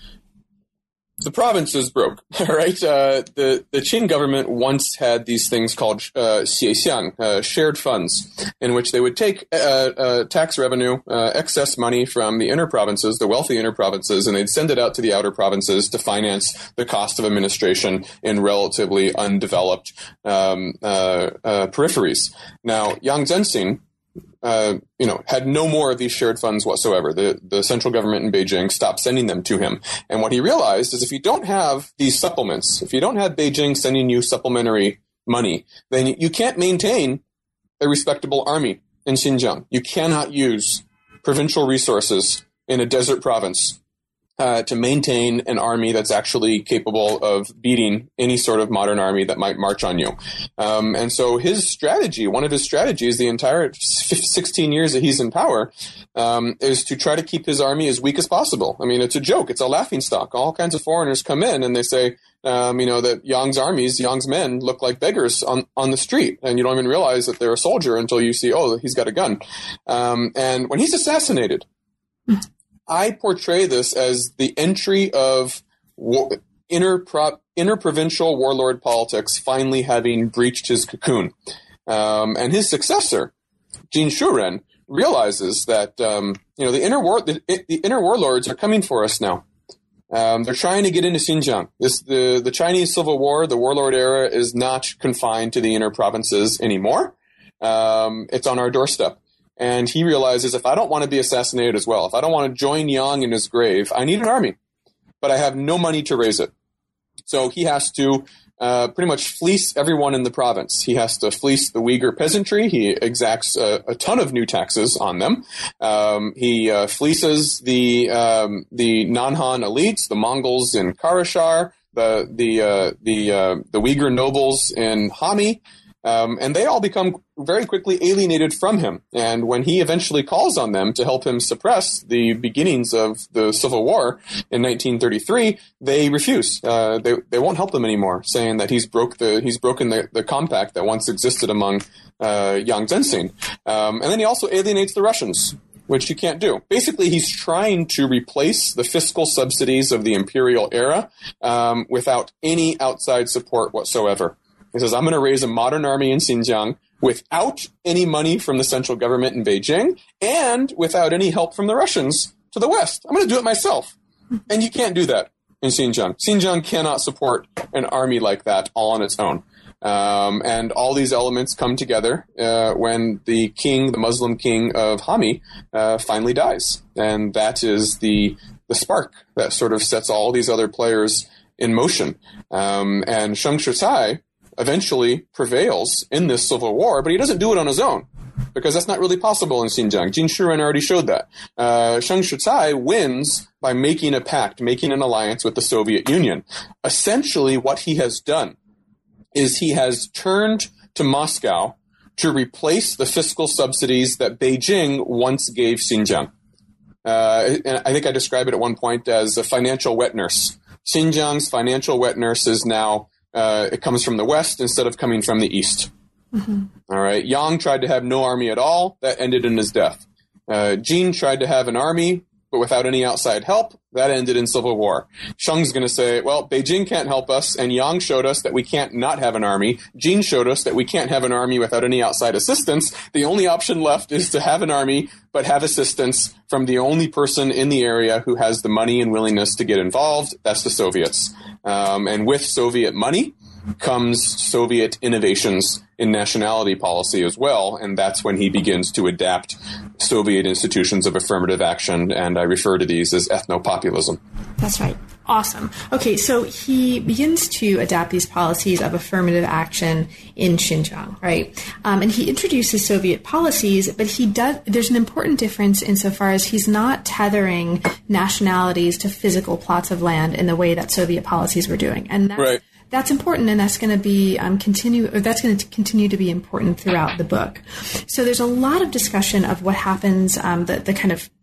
the provinces broke, right? Uh, the, the Qing government once had these things called uh, xiexiang, uh, shared funds, in which they would take uh, uh, tax revenue, uh, excess money from the inner provinces, the wealthy inner provinces, and they'd send it out to the outer provinces to finance the cost of administration in relatively undeveloped um, uh, uh, peripheries. Now, Yang Zhenxing, Uh, you know, had no more of these shared funds whatsoever. The the central government in Beijing stopped sending them to him. And what he realized is if you don't have these supplements, if you don't have Beijing sending you supplementary money, then you can't maintain a respectable army in Xinjiang. You cannot use provincial resources in a desert province Uh, to maintain an army that's actually capable of beating any sort of modern army that might march on you. Um, and so his strategy, one of his strategies the entire sixteen years that he's in power, um, is to try to keep his army as weak as possible. I mean, it's a joke. It's a laughingstock. All kinds of foreigners come in and they say, um, you know, that Yang's armies, Yang's men look like beggars on, on the street. And you don't even realize that they're a soldier until you see, oh, he's got a gun. Um, and when he's assassinated, I portray this as the entry of war, inter pro, interprovincial warlord politics finally having breached his cocoon. Um, and his successor, Jin Shu-ren, realizes that um, you know the inner war the, the inner warlords are coming for us now. Um, they're trying to get into Xinjiang. This the the Chinese Civil War, the warlord era, is not confined to the inner provinces anymore. Um, it's on our doorstep. And he realizes if I don't want to be assassinated as well, if I don't want to join Yang in his grave, I need an army, but I have no money to raise it. So he has to uh, pretty much fleece everyone in the province. He has to fleece the Uyghur peasantry. He exacts a, a ton of new taxes on them. Um, he uh, fleeces the um, the non-Han elites, the Mongols in Karashar, the the uh, the uh, the Uyghur nobles in Hami. Um, and they all become very quickly alienated from him. And when he eventually calls on them to help him suppress the beginnings of the Civil War in nineteen thirty-three, they refuse. Uh, they they won't help them anymore, saying that he's broke the he's broken the, the compact that once existed among uh, Yang Zhenxing. Um, and then he also alienates the Russians, which you can't do. Basically, he's trying to replace the fiscal subsidies of the imperial era um, without any outside support whatsoever. He says, I'm going to raise a modern army in Xinjiang without any money from the central government in Beijing and without any help from the Russians to the west. I'm going to do it myself. And you can't do that in Xinjiang. Xinjiang cannot support an army like that all on its own. Um, and all these elements come together uh, when the king, the Muslim king of Hami, uh, finally dies. And that is the the spark that sort of sets all these other players in motion. Um, and Sheng Shicai eventually prevails in this civil war, but he doesn't do it on his own. because that's not really possible in Xinjiang. Jin Shiren already showed that. Uh, Sheng Shicai wins by making a pact, making an alliance with the Soviet Union. Essentially, what he has done is he has turned to Moscow to replace the fiscal subsidies that Beijing once gave Xinjiang. Uh, and I think I described it at one point as a financial wet nurse. Xinjiang's financial wet nurse is now, uh, it comes from the west instead of coming from the east. Mm-hmm. All right. Yang tried to have no army at all. That ended in his death. Uh, Jin tried to have an army, but without any outside help. That ended in civil war. Sheng's going to say, well, Beijing can't help us, and Yang showed us that we can't not have an army. Jin showed us that we can't have an army without any outside assistance. The only option left is to have an army, but have assistance from the only person in the area who has the money and willingness to get involved. That's the Soviets. Um, and with Soviet money comes Soviet innovations in nationality policy as well, and that's when he begins to adapt Soviet institutions of affirmative action, and I refer to these as ethnopopulism. That's right. Awesome. Okay, so he begins to adapt these policies of affirmative action in Xinjiang, right? Um, and he introduces Soviet policies, but he does. There's an important difference insofar as he's not tethering nationalities to physical plots of land in the way that Soviet policies were doing, and that's, right. That's important, and that's going to be um, continue. Or that's going to continue to be important throughout the book. So there's a lot of discussion of what happens, um, the the kind of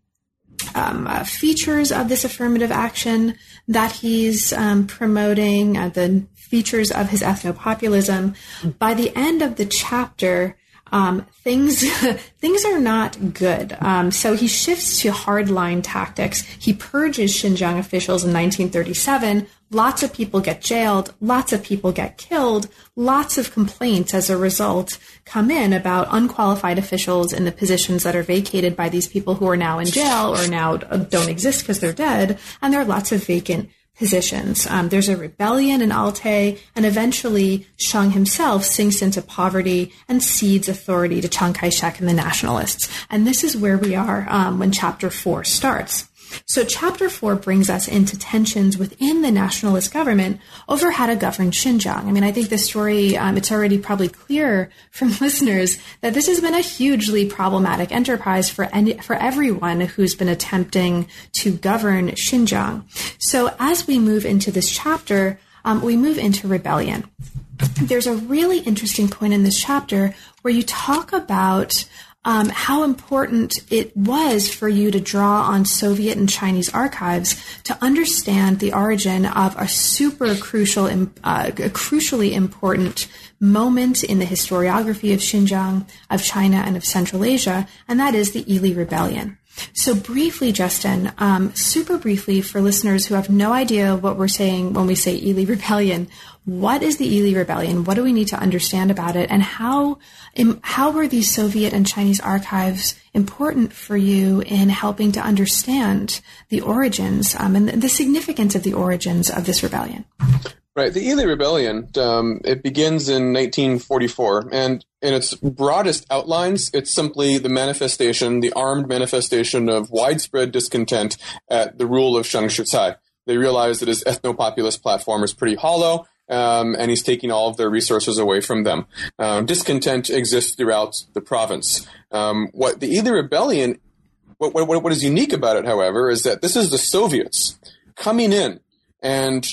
um, uh, features of this affirmative action that he's um, promoting, uh, the features of his ethnopopulism. By the end of the chapter, um, things things are not good. Um, so he shifts to hardline tactics. He purges Xinjiang officials in nineteen thirty-seven. Lots of people get jailed. Lots of people get killed. Lots of complaints as a result come in about unqualified officials in the positions that are vacated by these people who are now in jail or now don't exist because they're dead. And there are lots of vacant positions. Um, there's a rebellion in Altai, and eventually Sheng himself sinks into poverty and cedes authority to Chiang Kai-shek and the nationalists. And this is where we are um, when chapter four starts. So chapter four brings us into tensions within the nationalist government over how to govern Xinjiang. I mean, I think the story, um, it's already probably clear from listeners that this has been a hugely problematic enterprise for any, for everyone who's been attempting to govern Xinjiang. So as we move into this chapter, um, we move into rebellion. There's a really interesting point in this chapter where you talk about Um, how important it was for you to draw on Soviet and Chinese archives to understand the origin of a super crucial, uh, a crucially important moment in the historiography of Xinjiang, of China, and of Central Asia, and that is the Yili Rebellion. So briefly, Justin, um, super briefly for listeners who have no idea what we're saying when we say Yili Rebellion, what is the Yili Rebellion? What do we need to understand about it? And how in, how were these Soviet and Chinese archives important for you in helping to understand the origins um, and the significance of the origins of this rebellion? Right. The Yili Rebellion, um, it begins in nineteen forty-four, and in its broadest outlines, it's simply the manifestation, the armed manifestation of widespread discontent at the rule of Sheng Shicai. They realize that his ethnopopulist platform is pretty hollow, um, and he's taking all of their resources away from them. Um, discontent exists throughout the province. Um, what the Yili Rebellion, what, what, what is unique about it, however, is that this is the Soviets coming in and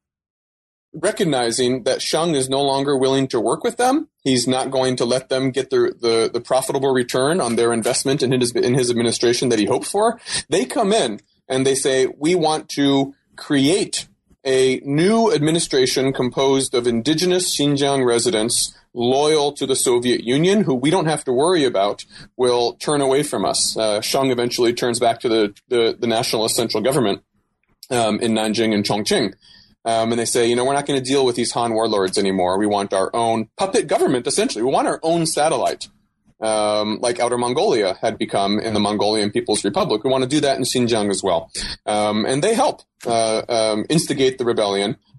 recognizing that Sheng is no longer willing to work with them. He's not going to let them get the, the, the profitable return on their investment in his, in his administration that he hoped for. They come in and they say, we want to create a new administration composed of indigenous Xinjiang residents loyal to the Soviet Union, who we don't have to worry about will turn away from us. Uh, Sheng eventually turns back to the, the, the nationalist central government um, in Nanjing and Chongqing. Um, and they say, you know, we're not going to deal with these Han warlords anymore. We want our own puppet government, essentially. We want our own satellite, um, like Outer Mongolia had become in the Mongolian People's Republic. We want to do that in Xinjiang as well. Um, and they help uh, um, instigate the rebellion.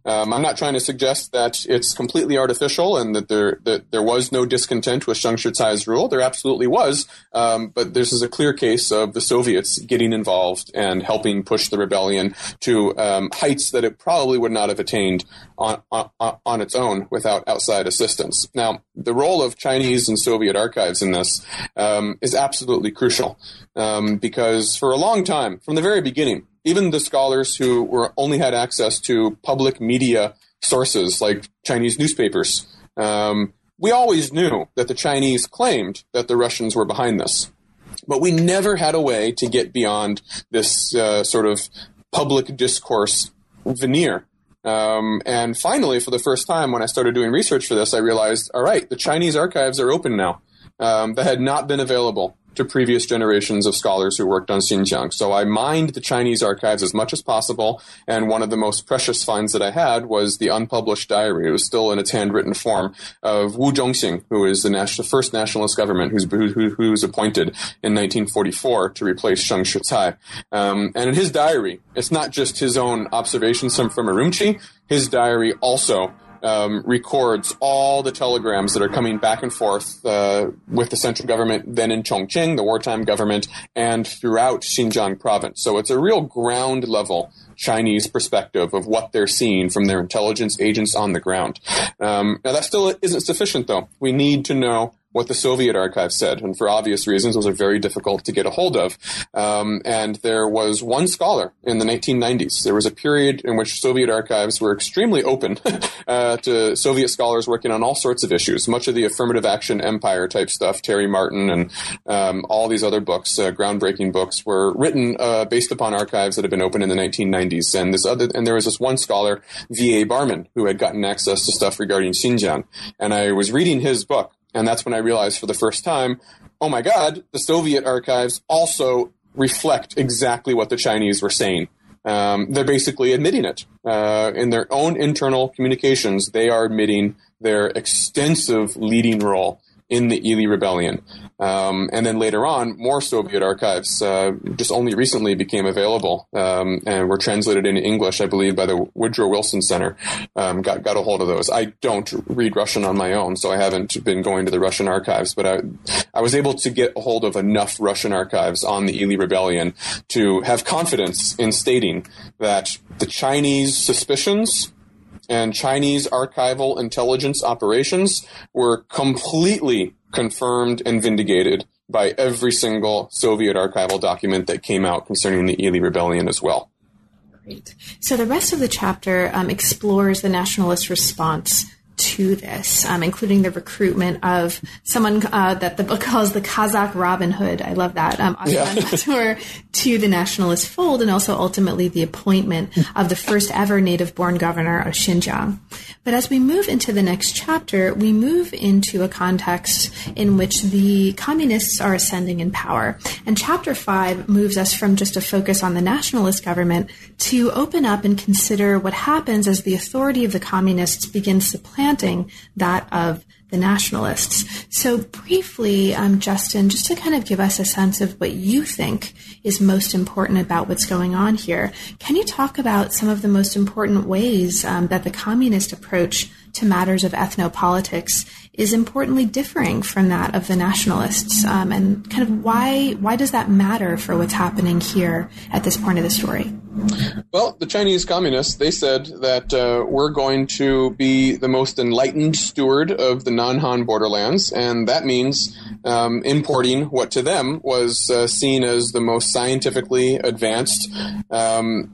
Um, I'm not trying to suggest that it's completely artificial and that there that there was no discontent with Chiang Kai-shek's rule. There absolutely was, um, but this is a clear case of the Soviets getting involved and helping push the rebellion to um, heights that it probably would not have attained on, on on its own without outside assistance. Now, the role of Chinese and Soviet archives in this um, is absolutely crucial um, because for a long time, from the very beginning, even the scholars who were only had access to public media sources like Chinese newspapers, um, we always knew that the Chinese claimed that the Russians were behind this. But we never had a way to get beyond this uh, sort of public discourse veneer. Um, and finally, for the first time, when I started doing research for this, I realized, all right, the Chinese archives are open now. Um, that had not been available to previous generations of scholars who worked on Xinjiang. So I mined the Chinese archives as much as possible, and one of the most precious finds that I had was the unpublished diary. It was still in its handwritten form of Wu Zhongxing, who is the national, first nationalist government who's, who, who, who was appointed in nineteen forty-four to replace Chiang Kai-shek. Um, and in his diary, it's not just his own observations from, from Urumqi. His diary also Um, records all the telegrams that are coming back and forth uh, with the central government, then in Chongqing, the wartime government, and throughout Xinjiang province. So it's a real ground level Chinese perspective of what they're seeing from their intelligence agents on the ground. Um, now that still isn't sufficient, though. We need to know what the Soviet archive said, and for obvious reasons, those are very difficult to get a hold of. Um, and there was one scholar in the nineteen nineties. There was a period in which Soviet archives were extremely open uh, to Soviet scholars working on all sorts of issues, much of the affirmative action empire type stuff. Terry Martin and um, all these other books, uh, groundbreaking books, were written uh, based upon archives that had been open in the nineteen nineties. And this other, and there was this one scholar, V A Barman, who had gotten access to stuff regarding Xinjiang. And I was reading his book. And that's when I realized for the first time, oh my God, the Soviet archives also reflect exactly what the Chinese were saying. Um, they're basically admitting it. Uh, in their own internal communications, they are admitting their extensive leading role in the Yili Rebellion. Um, and then later on, more Soviet archives uh, just only recently became available um, and were translated into English, I believe, by the Woodrow Wilson Center. Um, got got a hold of those. I don't read Russian on my own, so I haven't been going to the Russian archives, but I, I was able to get a hold of enough Russian archives on the Yili Rebellion to have confidence in stating that the Chinese suspicions and Chinese archival intelligence operations were completely confirmed and vindicated by every single Soviet archival document that came out concerning the Yili Rebellion as well. Great. So the rest of the chapter um, explores the nationalist response to this, um, including the recruitment of someone uh, that the book calls the Kazakh Robin Hood. I love that. Um, yeah. to the nationalist fold, and also ultimately the appointment of the first ever native-born governor of Xinjiang. But as we move into the next chapter, we move into a context in which the communists are ascending in power. And chapter five moves us from just a focus on the nationalist government to open up and consider what happens as the authority of the communists begins supplanting that of the nationalists. So briefly, um, Justin, just to kind of give us a sense of what you think is most important about what's going on here, can you talk about some of the most important ways um, that the communist approach to matters of ethnopolitics is importantly differing from that of the nationalists, um, and kind of why why does that matter for what's happening here at this point of the story? Well, the Chinese communists, they said that uh, we're going to be the most enlightened steward of the non-Han borderlands, and that means um, importing what to them was uh, seen as the most scientifically advanced um,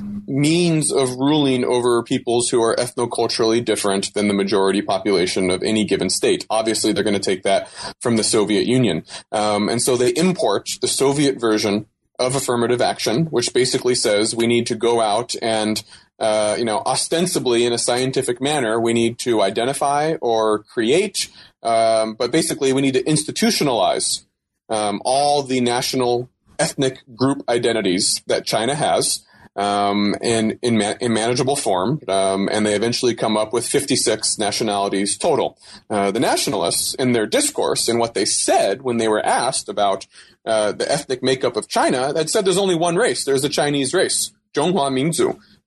means of ruling over peoples who are ethnoculturally different than the majority population of any given state. Obviously, they're going to take that from the Soviet Union. Um, and so they import the Soviet version of affirmative action, which basically says we need to go out and, uh, you know, ostensibly in a scientific manner, we need to identify or create, um, but basically we need to institutionalize um, all the national ethnic group identities that China has um, in in, ma- in manageable form, um, and they eventually come up with fifty-six nationalities total. Uh, the nationalists, in their discourse and what they said when they were asked about uh, the ethnic makeup of China, had said there's only one race. There's the Chinese race, Zhonghua Mingzu.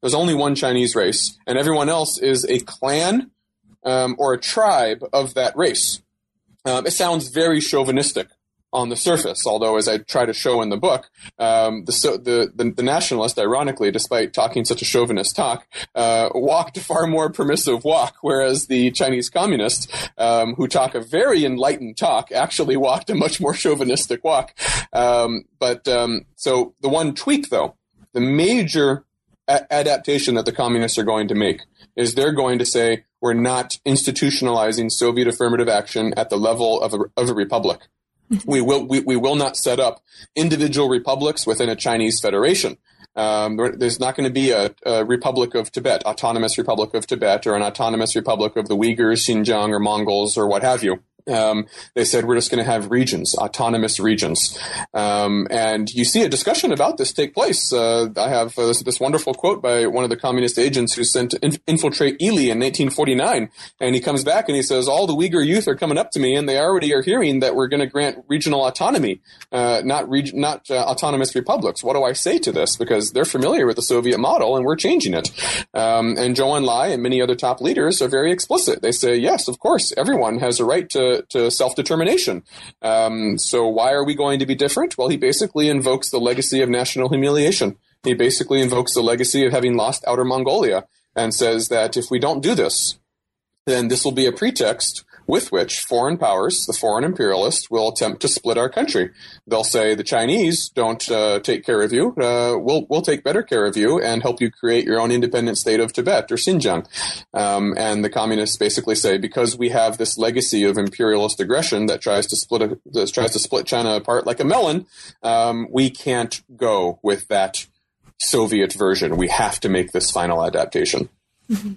There's only one Chinese race, and everyone else is a clan um, or a tribe of that race. Um, it sounds very chauvinistic on the surface, although, as I try to show in the book, um, the, so, the, the the nationalist, ironically, despite talking such a chauvinist talk, uh, walked a far more permissive walk, whereas the Chinese communists, um, who talk a very enlightened talk, actually walked a much more chauvinistic walk. Um, but um, so the one tweak, though, the major a- adaptation that the communists are going to make is they're going to say, we're not institutionalizing Soviet affirmative action at the level of a, of a republic. We will we, we will not set up individual republics within a Chinese federation. Um, there's not going to be a, a Republic of Tibet, Autonomous Republic of Tibet, or an Autonomous Republic of the Uyghurs, Xinjiang, or Mongols, or what have you. Um, they said we're just going to have regions, autonomous regions. Um, and you see a discussion about this take place. Uh, I have uh, this, this wonderful quote by one of the communist agents who sent to inf- infiltrate Ili in nineteen forty-nine. And he comes back and he says, all the Uyghur youth are coming up to me and they already are hearing that we're going to grant regional autonomy, uh, not reg- not uh, autonomous republics. What do I say to this? Because they're familiar with the Soviet model and we're changing it. Um, and Zhou Enlai and many other top leaders are very explicit. They say, yes, of course, everyone has a right to to self-determination. Um, so why are we going to be different? Well, he basically invokes the legacy of national humiliation. He basically invokes the legacy of having lost Outer Mongolia and says that if we don't do this, then this will be a pretext with which foreign powers, the foreign imperialists, will attempt to split our country. They'll say the Chinese don't uh, take care of you. Uh, we'll we'll take better care of you and help you create your own independent state of Tibet or Xinjiang. Um, and the communists basically say because we have this legacy of imperialist aggression that tries to split a, that tries to split China apart like a melon, um, we can't go with that Soviet version. We have to make this final adaptation. Mm-hmm.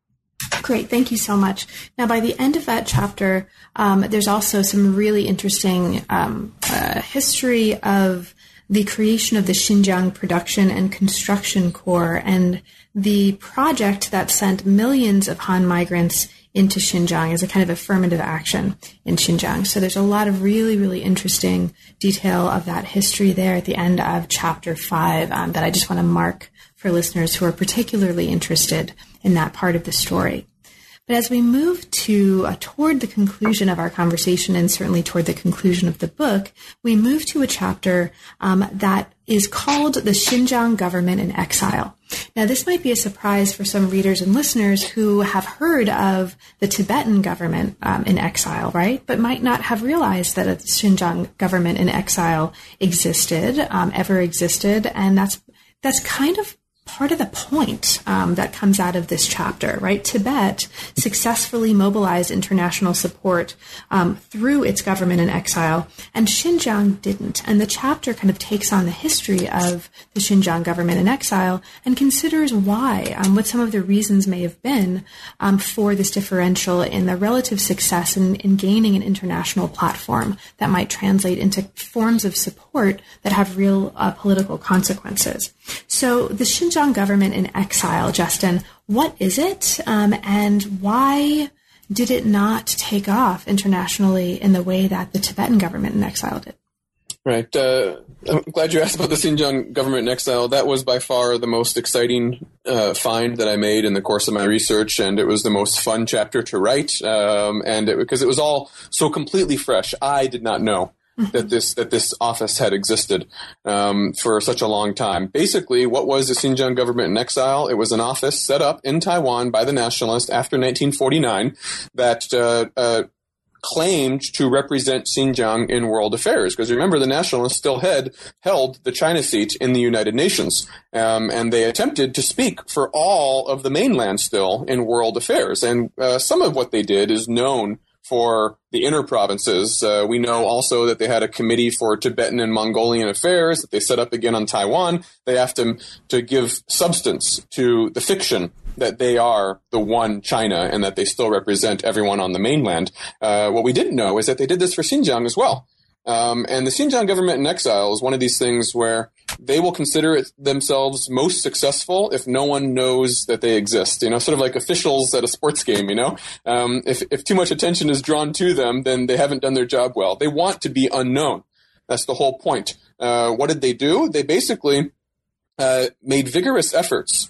Great. Thank you so much. Now, by the end of that chapter, um, there's also some really interesting um, uh, history of the creation of the Xinjiang Production and Construction Corps and the project that sent millions of Han migrants into Xinjiang as a kind of affirmative action in Xinjiang. So there's a lot of really, really interesting detail of that history there at the end of chapter five um, that I just want to mark for listeners who are particularly interested in that part of the story. But as we move to uh, toward the conclusion of our conversation and certainly toward the conclusion of the book, we move to a chapter um, that is called The Xinjiang Government in Exile. Now, this might be a surprise for some readers and listeners who have heard of the Tibetan government um, in exile, right? But might not have realized that a Xinjiang government in exile existed, um, ever existed. And that's that's kind of part of the point um, that comes out of this chapter, right? Tibet successfully mobilized international support um, through its government in exile, and Xinjiang didn't. And the chapter kind of takes on the history of the Xinjiang government in exile and considers why, um, what some of the reasons may have been um, for this differential in the relative success in, in gaining an international platform that might translate into forms of support that have real uh, political consequences. So the Xinjiang government in exile, Justin, what is it, um, and why did it not take off internationally in the way that the Tibetan government in exile did? Right. Uh, I'm glad you asked about the Xinjiang government in exile. That was by far the most exciting uh, find that I made in the course of my research, and it was the most fun chapter to write, um, and it, because it was all so completely fresh. I did not know that this that this office had existed um, for such a long time. Basically, what was the Xinjiang government in exile? It was an office set up in Taiwan by the nationalists after nineteen forty-nine that uh, uh, claimed to represent Xinjiang in world affairs. Because remember, the nationalists still had held the China seat in the United Nations, um, and they attempted to speak for all of the mainland still in world affairs. And uh, some of what they did is known for the inner provinces. Uh, we know also that they had a committee for Tibetan and Mongolian affairs that they set up again on Taiwan. They asked them to give substance to the fiction that they are the one China and that they still represent everyone on the mainland. Uh, what we didn't know is that they did this for Xinjiang as well. Um, and the Xinjiang government in exile is one of these things where they will consider it themselves most successful if no one knows that they exist. You know, sort of like officials at a sports game, you know. Um, if, if too much attention is drawn to them, then they haven't done their job well. They want to be unknown. That's the whole point. Uh, what did they do? They basically uh, made vigorous efforts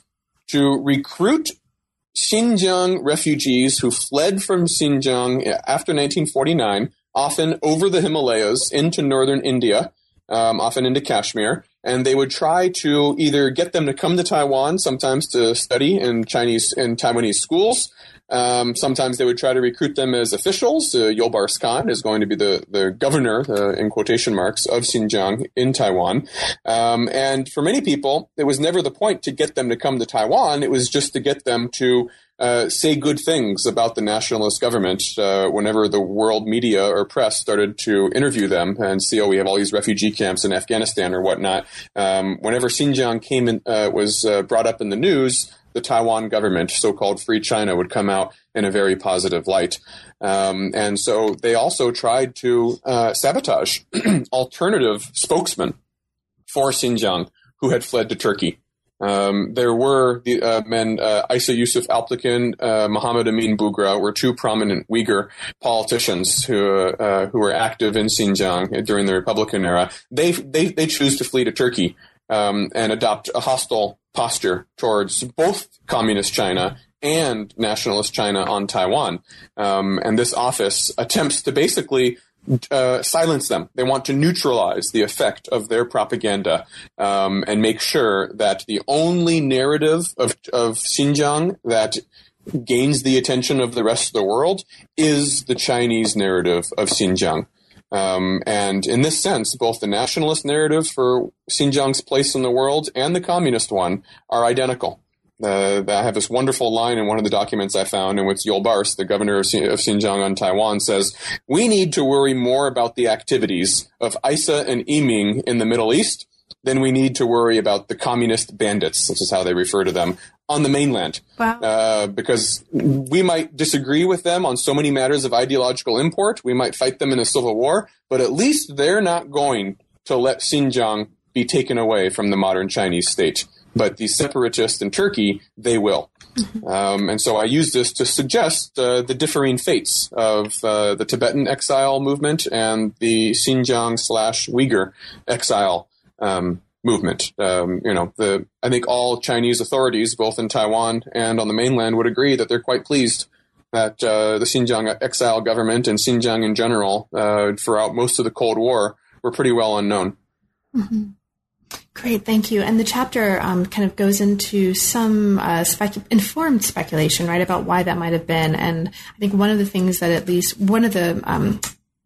to recruit Xinjiang refugees who fled from Xinjiang after nineteen forty-nine, often over the Himalayas into northern India, um, often into Kashmir. And they would try to either get them to come to Taiwan, sometimes to study in Chinese in Taiwanese schools. Um, sometimes they would try to recruit them as officials. Uh, Yolbars Khan is going to be the, the governor, uh, in quotation marks, of Xinjiang in Taiwan. Um, and for many people, it was never the point to get them to come to Taiwan. It was just to get them to uh, say good things about the nationalist government uh, whenever the world media or press started to interview them and see, oh, we have all these refugee camps in Afghanistan or whatnot. Um, whenever Xinjiang came in, uh, was uh, brought up in the news, the Taiwan government, so-called Free China, would come out in a very positive light. Um, and so they also tried to uh, sabotage alternative spokesmen for Xinjiang who had fled to Turkey. Um, there were the uh, men, uh, Isa Yusuf Alptekin, uh, Mohammed Amin Bugra, were two prominent Uyghur politicians who uh, who were active in Xinjiang during the Republican era. They they they choose to flee to Turkey um, and adopt a hostile posture towards both communist China and nationalist China on Taiwan. Um, and this office attempts to basically uh, silence them. They want to neutralize the effect of their propaganda um, and make sure that the only narrative of, of Xinjiang that gains the attention of the rest of the world is the Chinese narrative of Xinjiang. Um, and in this sense, both the nationalist narrative for Xinjiang's place in the world and the communist one are identical. Uh, I have this wonderful line in one of the documents I found in which Yolbars, the governor of, of Xinjiang on Taiwan, says, "We need to worry more about the activities of Isa and Yiming in the Middle East than we need to worry about the communist bandits," this is how they refer to them, on the mainland. Wow. Uh, because we might disagree with them on so many matters of ideological import. We might fight them in a civil war, but at least they're not going to let Xinjiang be taken away from the modern Chinese state. But the separatists in Turkey, they will. Mm-hmm. Um, and so I use this to suggest uh, the differing fates of uh, the Tibetan exile movement and the Xinjiang slash Uyghur exile um movement. Um, you know, the I think all Chinese authorities, both in Taiwan and on the mainland, would agree that they're quite pleased that uh, the Xinjiang exile government and Xinjiang in general, uh, throughout most of the Cold War, were pretty well unknown. Mm-hmm. Great, thank you. And the chapter um, kind of goes into some uh, spec- informed speculation, right, about why that might have been. And I think one of the things that at least, one of the um,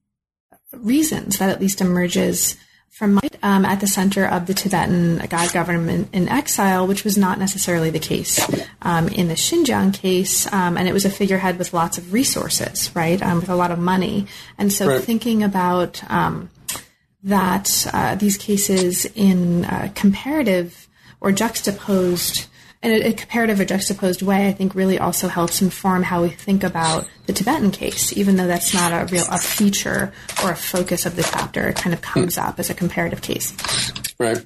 reasons that at least emerges from um, at the center of the Tibetan God government in exile, which was not necessarily the case um, in the Xinjiang case. Um, and it was a figurehead with lots of resources, right, um, with a lot of money. And so right. thinking about um, that, uh, these cases in uh, comparative or juxtaposed, in a, a comparative or juxtaposed way, I think really also helps inform how we think about the Tibetan case, even though that's not a real a feature or a focus of the chapter. It kind of comes up as a comparative case. Right.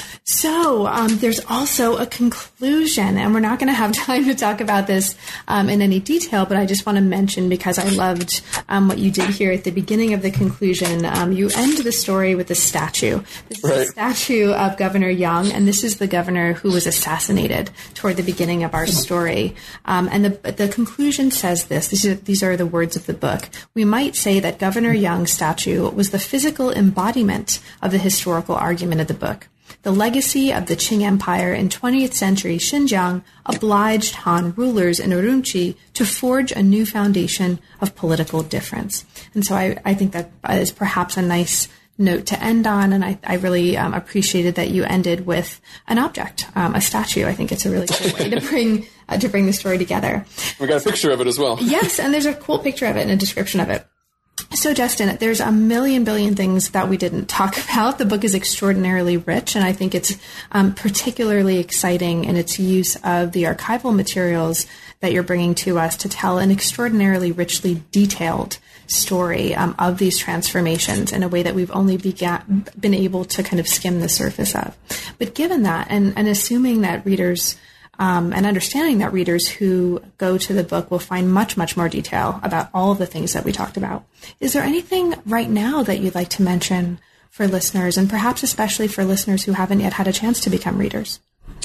So um, there's also a conclusion, and we're not going to have time to talk about this um, in any detail, but I just want to mention, because I loved um, what you did here at the beginning of the conclusion. Um, you end the story with a statue. This is right. a statue of Governor Young, and this is the governor who was assassinated toward the beginning of our story. Um, and the, the conclusion says this. These are, these are the words of the book. "We might say that Governor Young's statue was the physical embodiment of the historical argument of the book. The legacy of the Qing Empire in twentieth century Xinjiang obliged Han rulers in Urumqi to forge a new foundation of political difference." And so I, I think that is perhaps a nice note to end on, and I, I really um, appreciated that you ended with an object, um, a statue. I think it's a really cool way to bring uh, to bring the story together. We got a picture of it as well. Yes, and there's a cool picture of it and a description of it. So, Justin, there's a million billion things that we didn't talk about. The book is extraordinarily rich, and I think it's um, particularly exciting in its use of the archival materials that you're bringing to us to tell an extraordinarily richly detailed story um, of these transformations in a way that we've only began, been able to kind of skim the surface of. But given that, and, and assuming that readers Um, and understanding that readers who go to the book will find much, much more detail about all of the things that we talked about. Is there anything right now that you'd like to mention for listeners, and perhaps especially for listeners who haven't yet had a chance to become readers?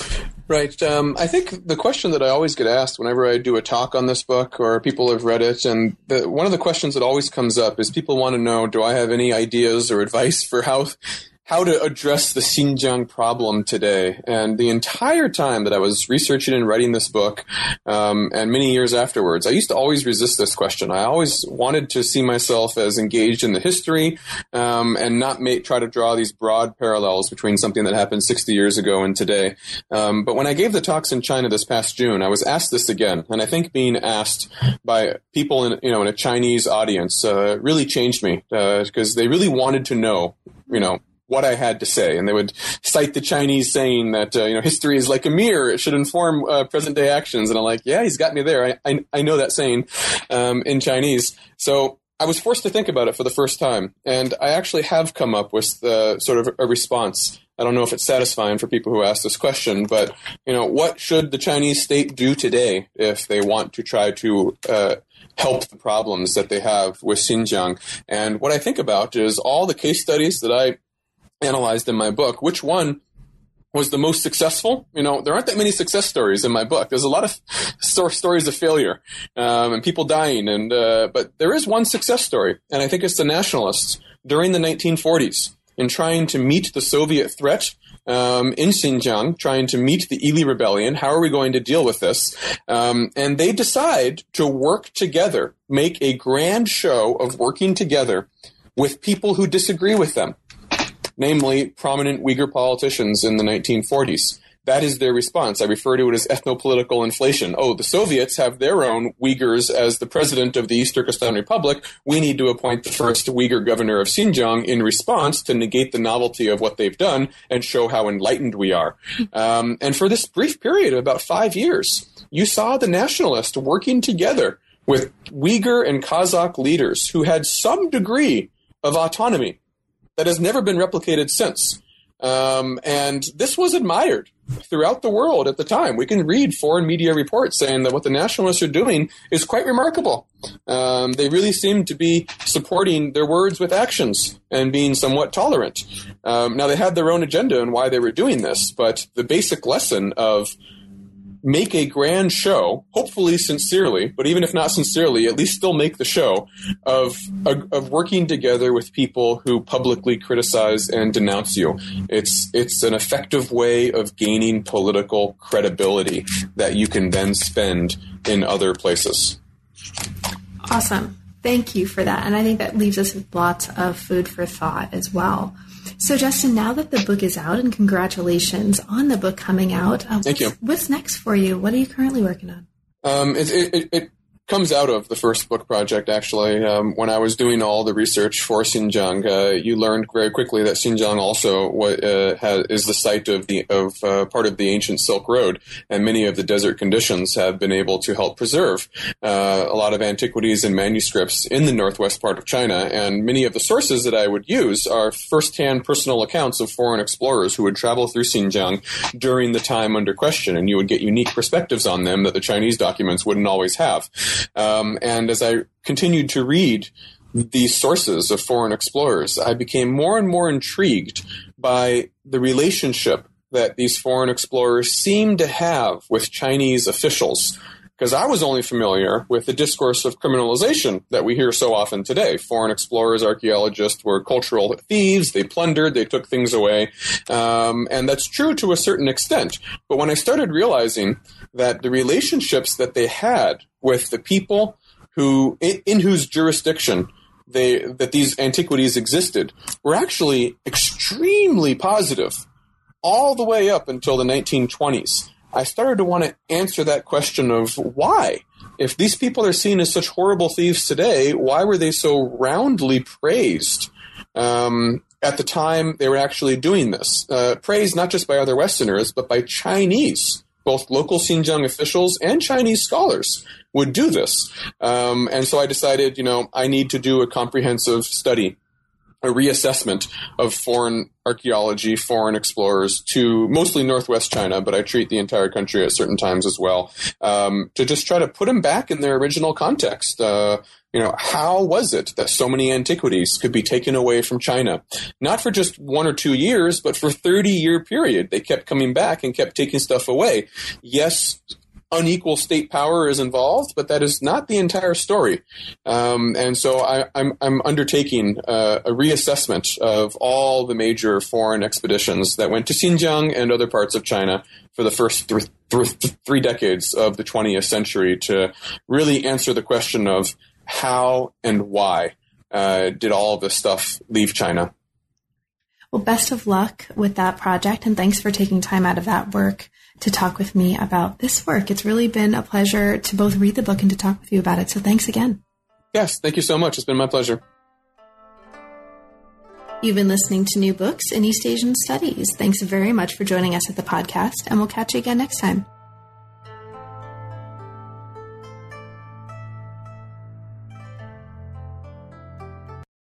Right. Um, I think the question that I always get asked whenever I do a talk on this book or people have read it, and the, one of the questions that always comes up is people want to know, do I have any ideas or advice for how how to address the Xinjiang problem today? And the entire time that I was researching and writing this book, um, and many years afterwards, I used to always resist this question. I always wanted to see myself as engaged in the history, um, and not make, try to draw these broad parallels between something that happened sixty years ago and today. Um, but when I gave the talks in China this past June, I was asked this again, and I think being asked by people in, you know, in a Chinese audience uh, really changed me, because uh, they really wanted to know, you know, what I had to say. And they would cite the Chinese saying that, uh, you know, history is like a mirror. It should inform uh, present day actions. And I'm like, yeah, he's got me there. I, I, I know that saying um, in Chinese. So I was forced to think about it for the first time. And I actually have come up with the, sort of a response. I don't know if it's satisfying for people who ask this question, but, you know, what should the Chinese state do today if they want to try to uh, help the problems that they have with Xinjiang? And what I think about is all the case studies that I analyzed in my book, which one was the most successful? You know, there aren't that many success stories in my book. There's a lot of st- stories of failure um, and people dying, and uh, but there is one success story, and I think it's the nationalists during the nineteen forties in trying to meet the Soviet threat um, in Xinjiang, trying to meet the Ili Rebellion. How are we going to deal with this? Um, and they decide to work together, make a grand show of working together with people who disagree with them, namely prominent Uyghur politicians in the nineteen forties. That is their response. I refer to it as ethnopolitical inflation. Oh, the Soviets have their own Uyghurs as the president of the East Turkestan Republic. We need to appoint the first Uyghur governor of Xinjiang in response to negate the novelty of what they've done and show how enlightened we are. Um, and for this brief period of about five years, you saw the nationalists working together with Uyghur and Kazakh leaders who had some degree of autonomy that has never been replicated since. Um, and this was admired throughout the world at the time. We can read foreign media reports saying that what the nationalists are doing is quite remarkable. Um, they really seem to be supporting their words with actions and being somewhat tolerant. Um, now, they had their own agenda and why they were doing this, but the basic lesson of make a grand show, hopefully sincerely, but even if not sincerely, at least still make the show of of working together with people who publicly criticize and denounce you. It's it's an effective way of gaining political credibility that you can then spend in other places. Awesome. Thank you for that. And I think that leaves us with lots of food for thought as well. So, Justin, now that the book is out, and congratulations on the book coming out. Uh, Thank you. What's next for you? What are you currently working on? Um, it, it, it comes out of the first book project, actually. Um, when I was doing all the research for Xinjiang, uh, you learned very quickly that Xinjiang also uh, has, is the site of the of uh, part of the ancient Silk Road, and many of the desert conditions have been able to help preserve uh, a lot of antiquities and manuscripts in the northwest part of China. And many of the sources that I would use are first-hand personal accounts of foreign explorers who would travel through Xinjiang during the time under question, and you would get unique perspectives on them that the Chinese documents wouldn't always have. Um, and as I continued to read these sources of foreign explorers, I became more and more intrigued by the relationship that these foreign explorers seemed to have with Chinese officials, because I was only familiar with the discourse of criminalization that we hear so often today. Foreign explorers, archaeologists were cultural thieves. They plundered. They took things away. Um, and that's true to a certain extent. But when I started realizing that the relationships that they had with the people who, in, in whose jurisdiction they that these antiquities existed, were actually extremely positive all the way up until the nineteen twenties. I started to want to answer that question of why. If these people are seen as such horrible thieves today, why were they so roundly praised um, at the time they were actually doing this? Uh, praised not just by other Westerners, but by Chinese. Both local Xinjiang officials and Chinese scholars would do this. Um, and so I decided, you know, I need to do a comprehensive study, a reassessment of foreign archaeology, foreign explorers to mostly northwest China, but I treat the entire country at certain times as well, um, to just try to put them back in their original context. Uh, You know, how was it that so many antiquities could be taken away from China? Not for just one or two years, but for a thirty-year period. They kept coming back and kept taking stuff away. Yes, unequal state power is involved, but that is not the entire story. Um, and so I, I'm, I'm undertaking uh, a reassessment of all the major foreign expeditions that went to Xinjiang and other parts of China for the first th- th- three decades of the twentieth century to really answer the question of how and why uh, did all of this stuff leave China. Well, best of luck with that project, and thanks for taking time out of that work to talk with me about this work. It's really been a pleasure to both read the book and to talk with you about it. So thanks again. Yes, thank you so much. It's been my pleasure. You've been listening to New Books in East Asian Studies. Thanks very much for joining us at the podcast, and we'll catch you again next time.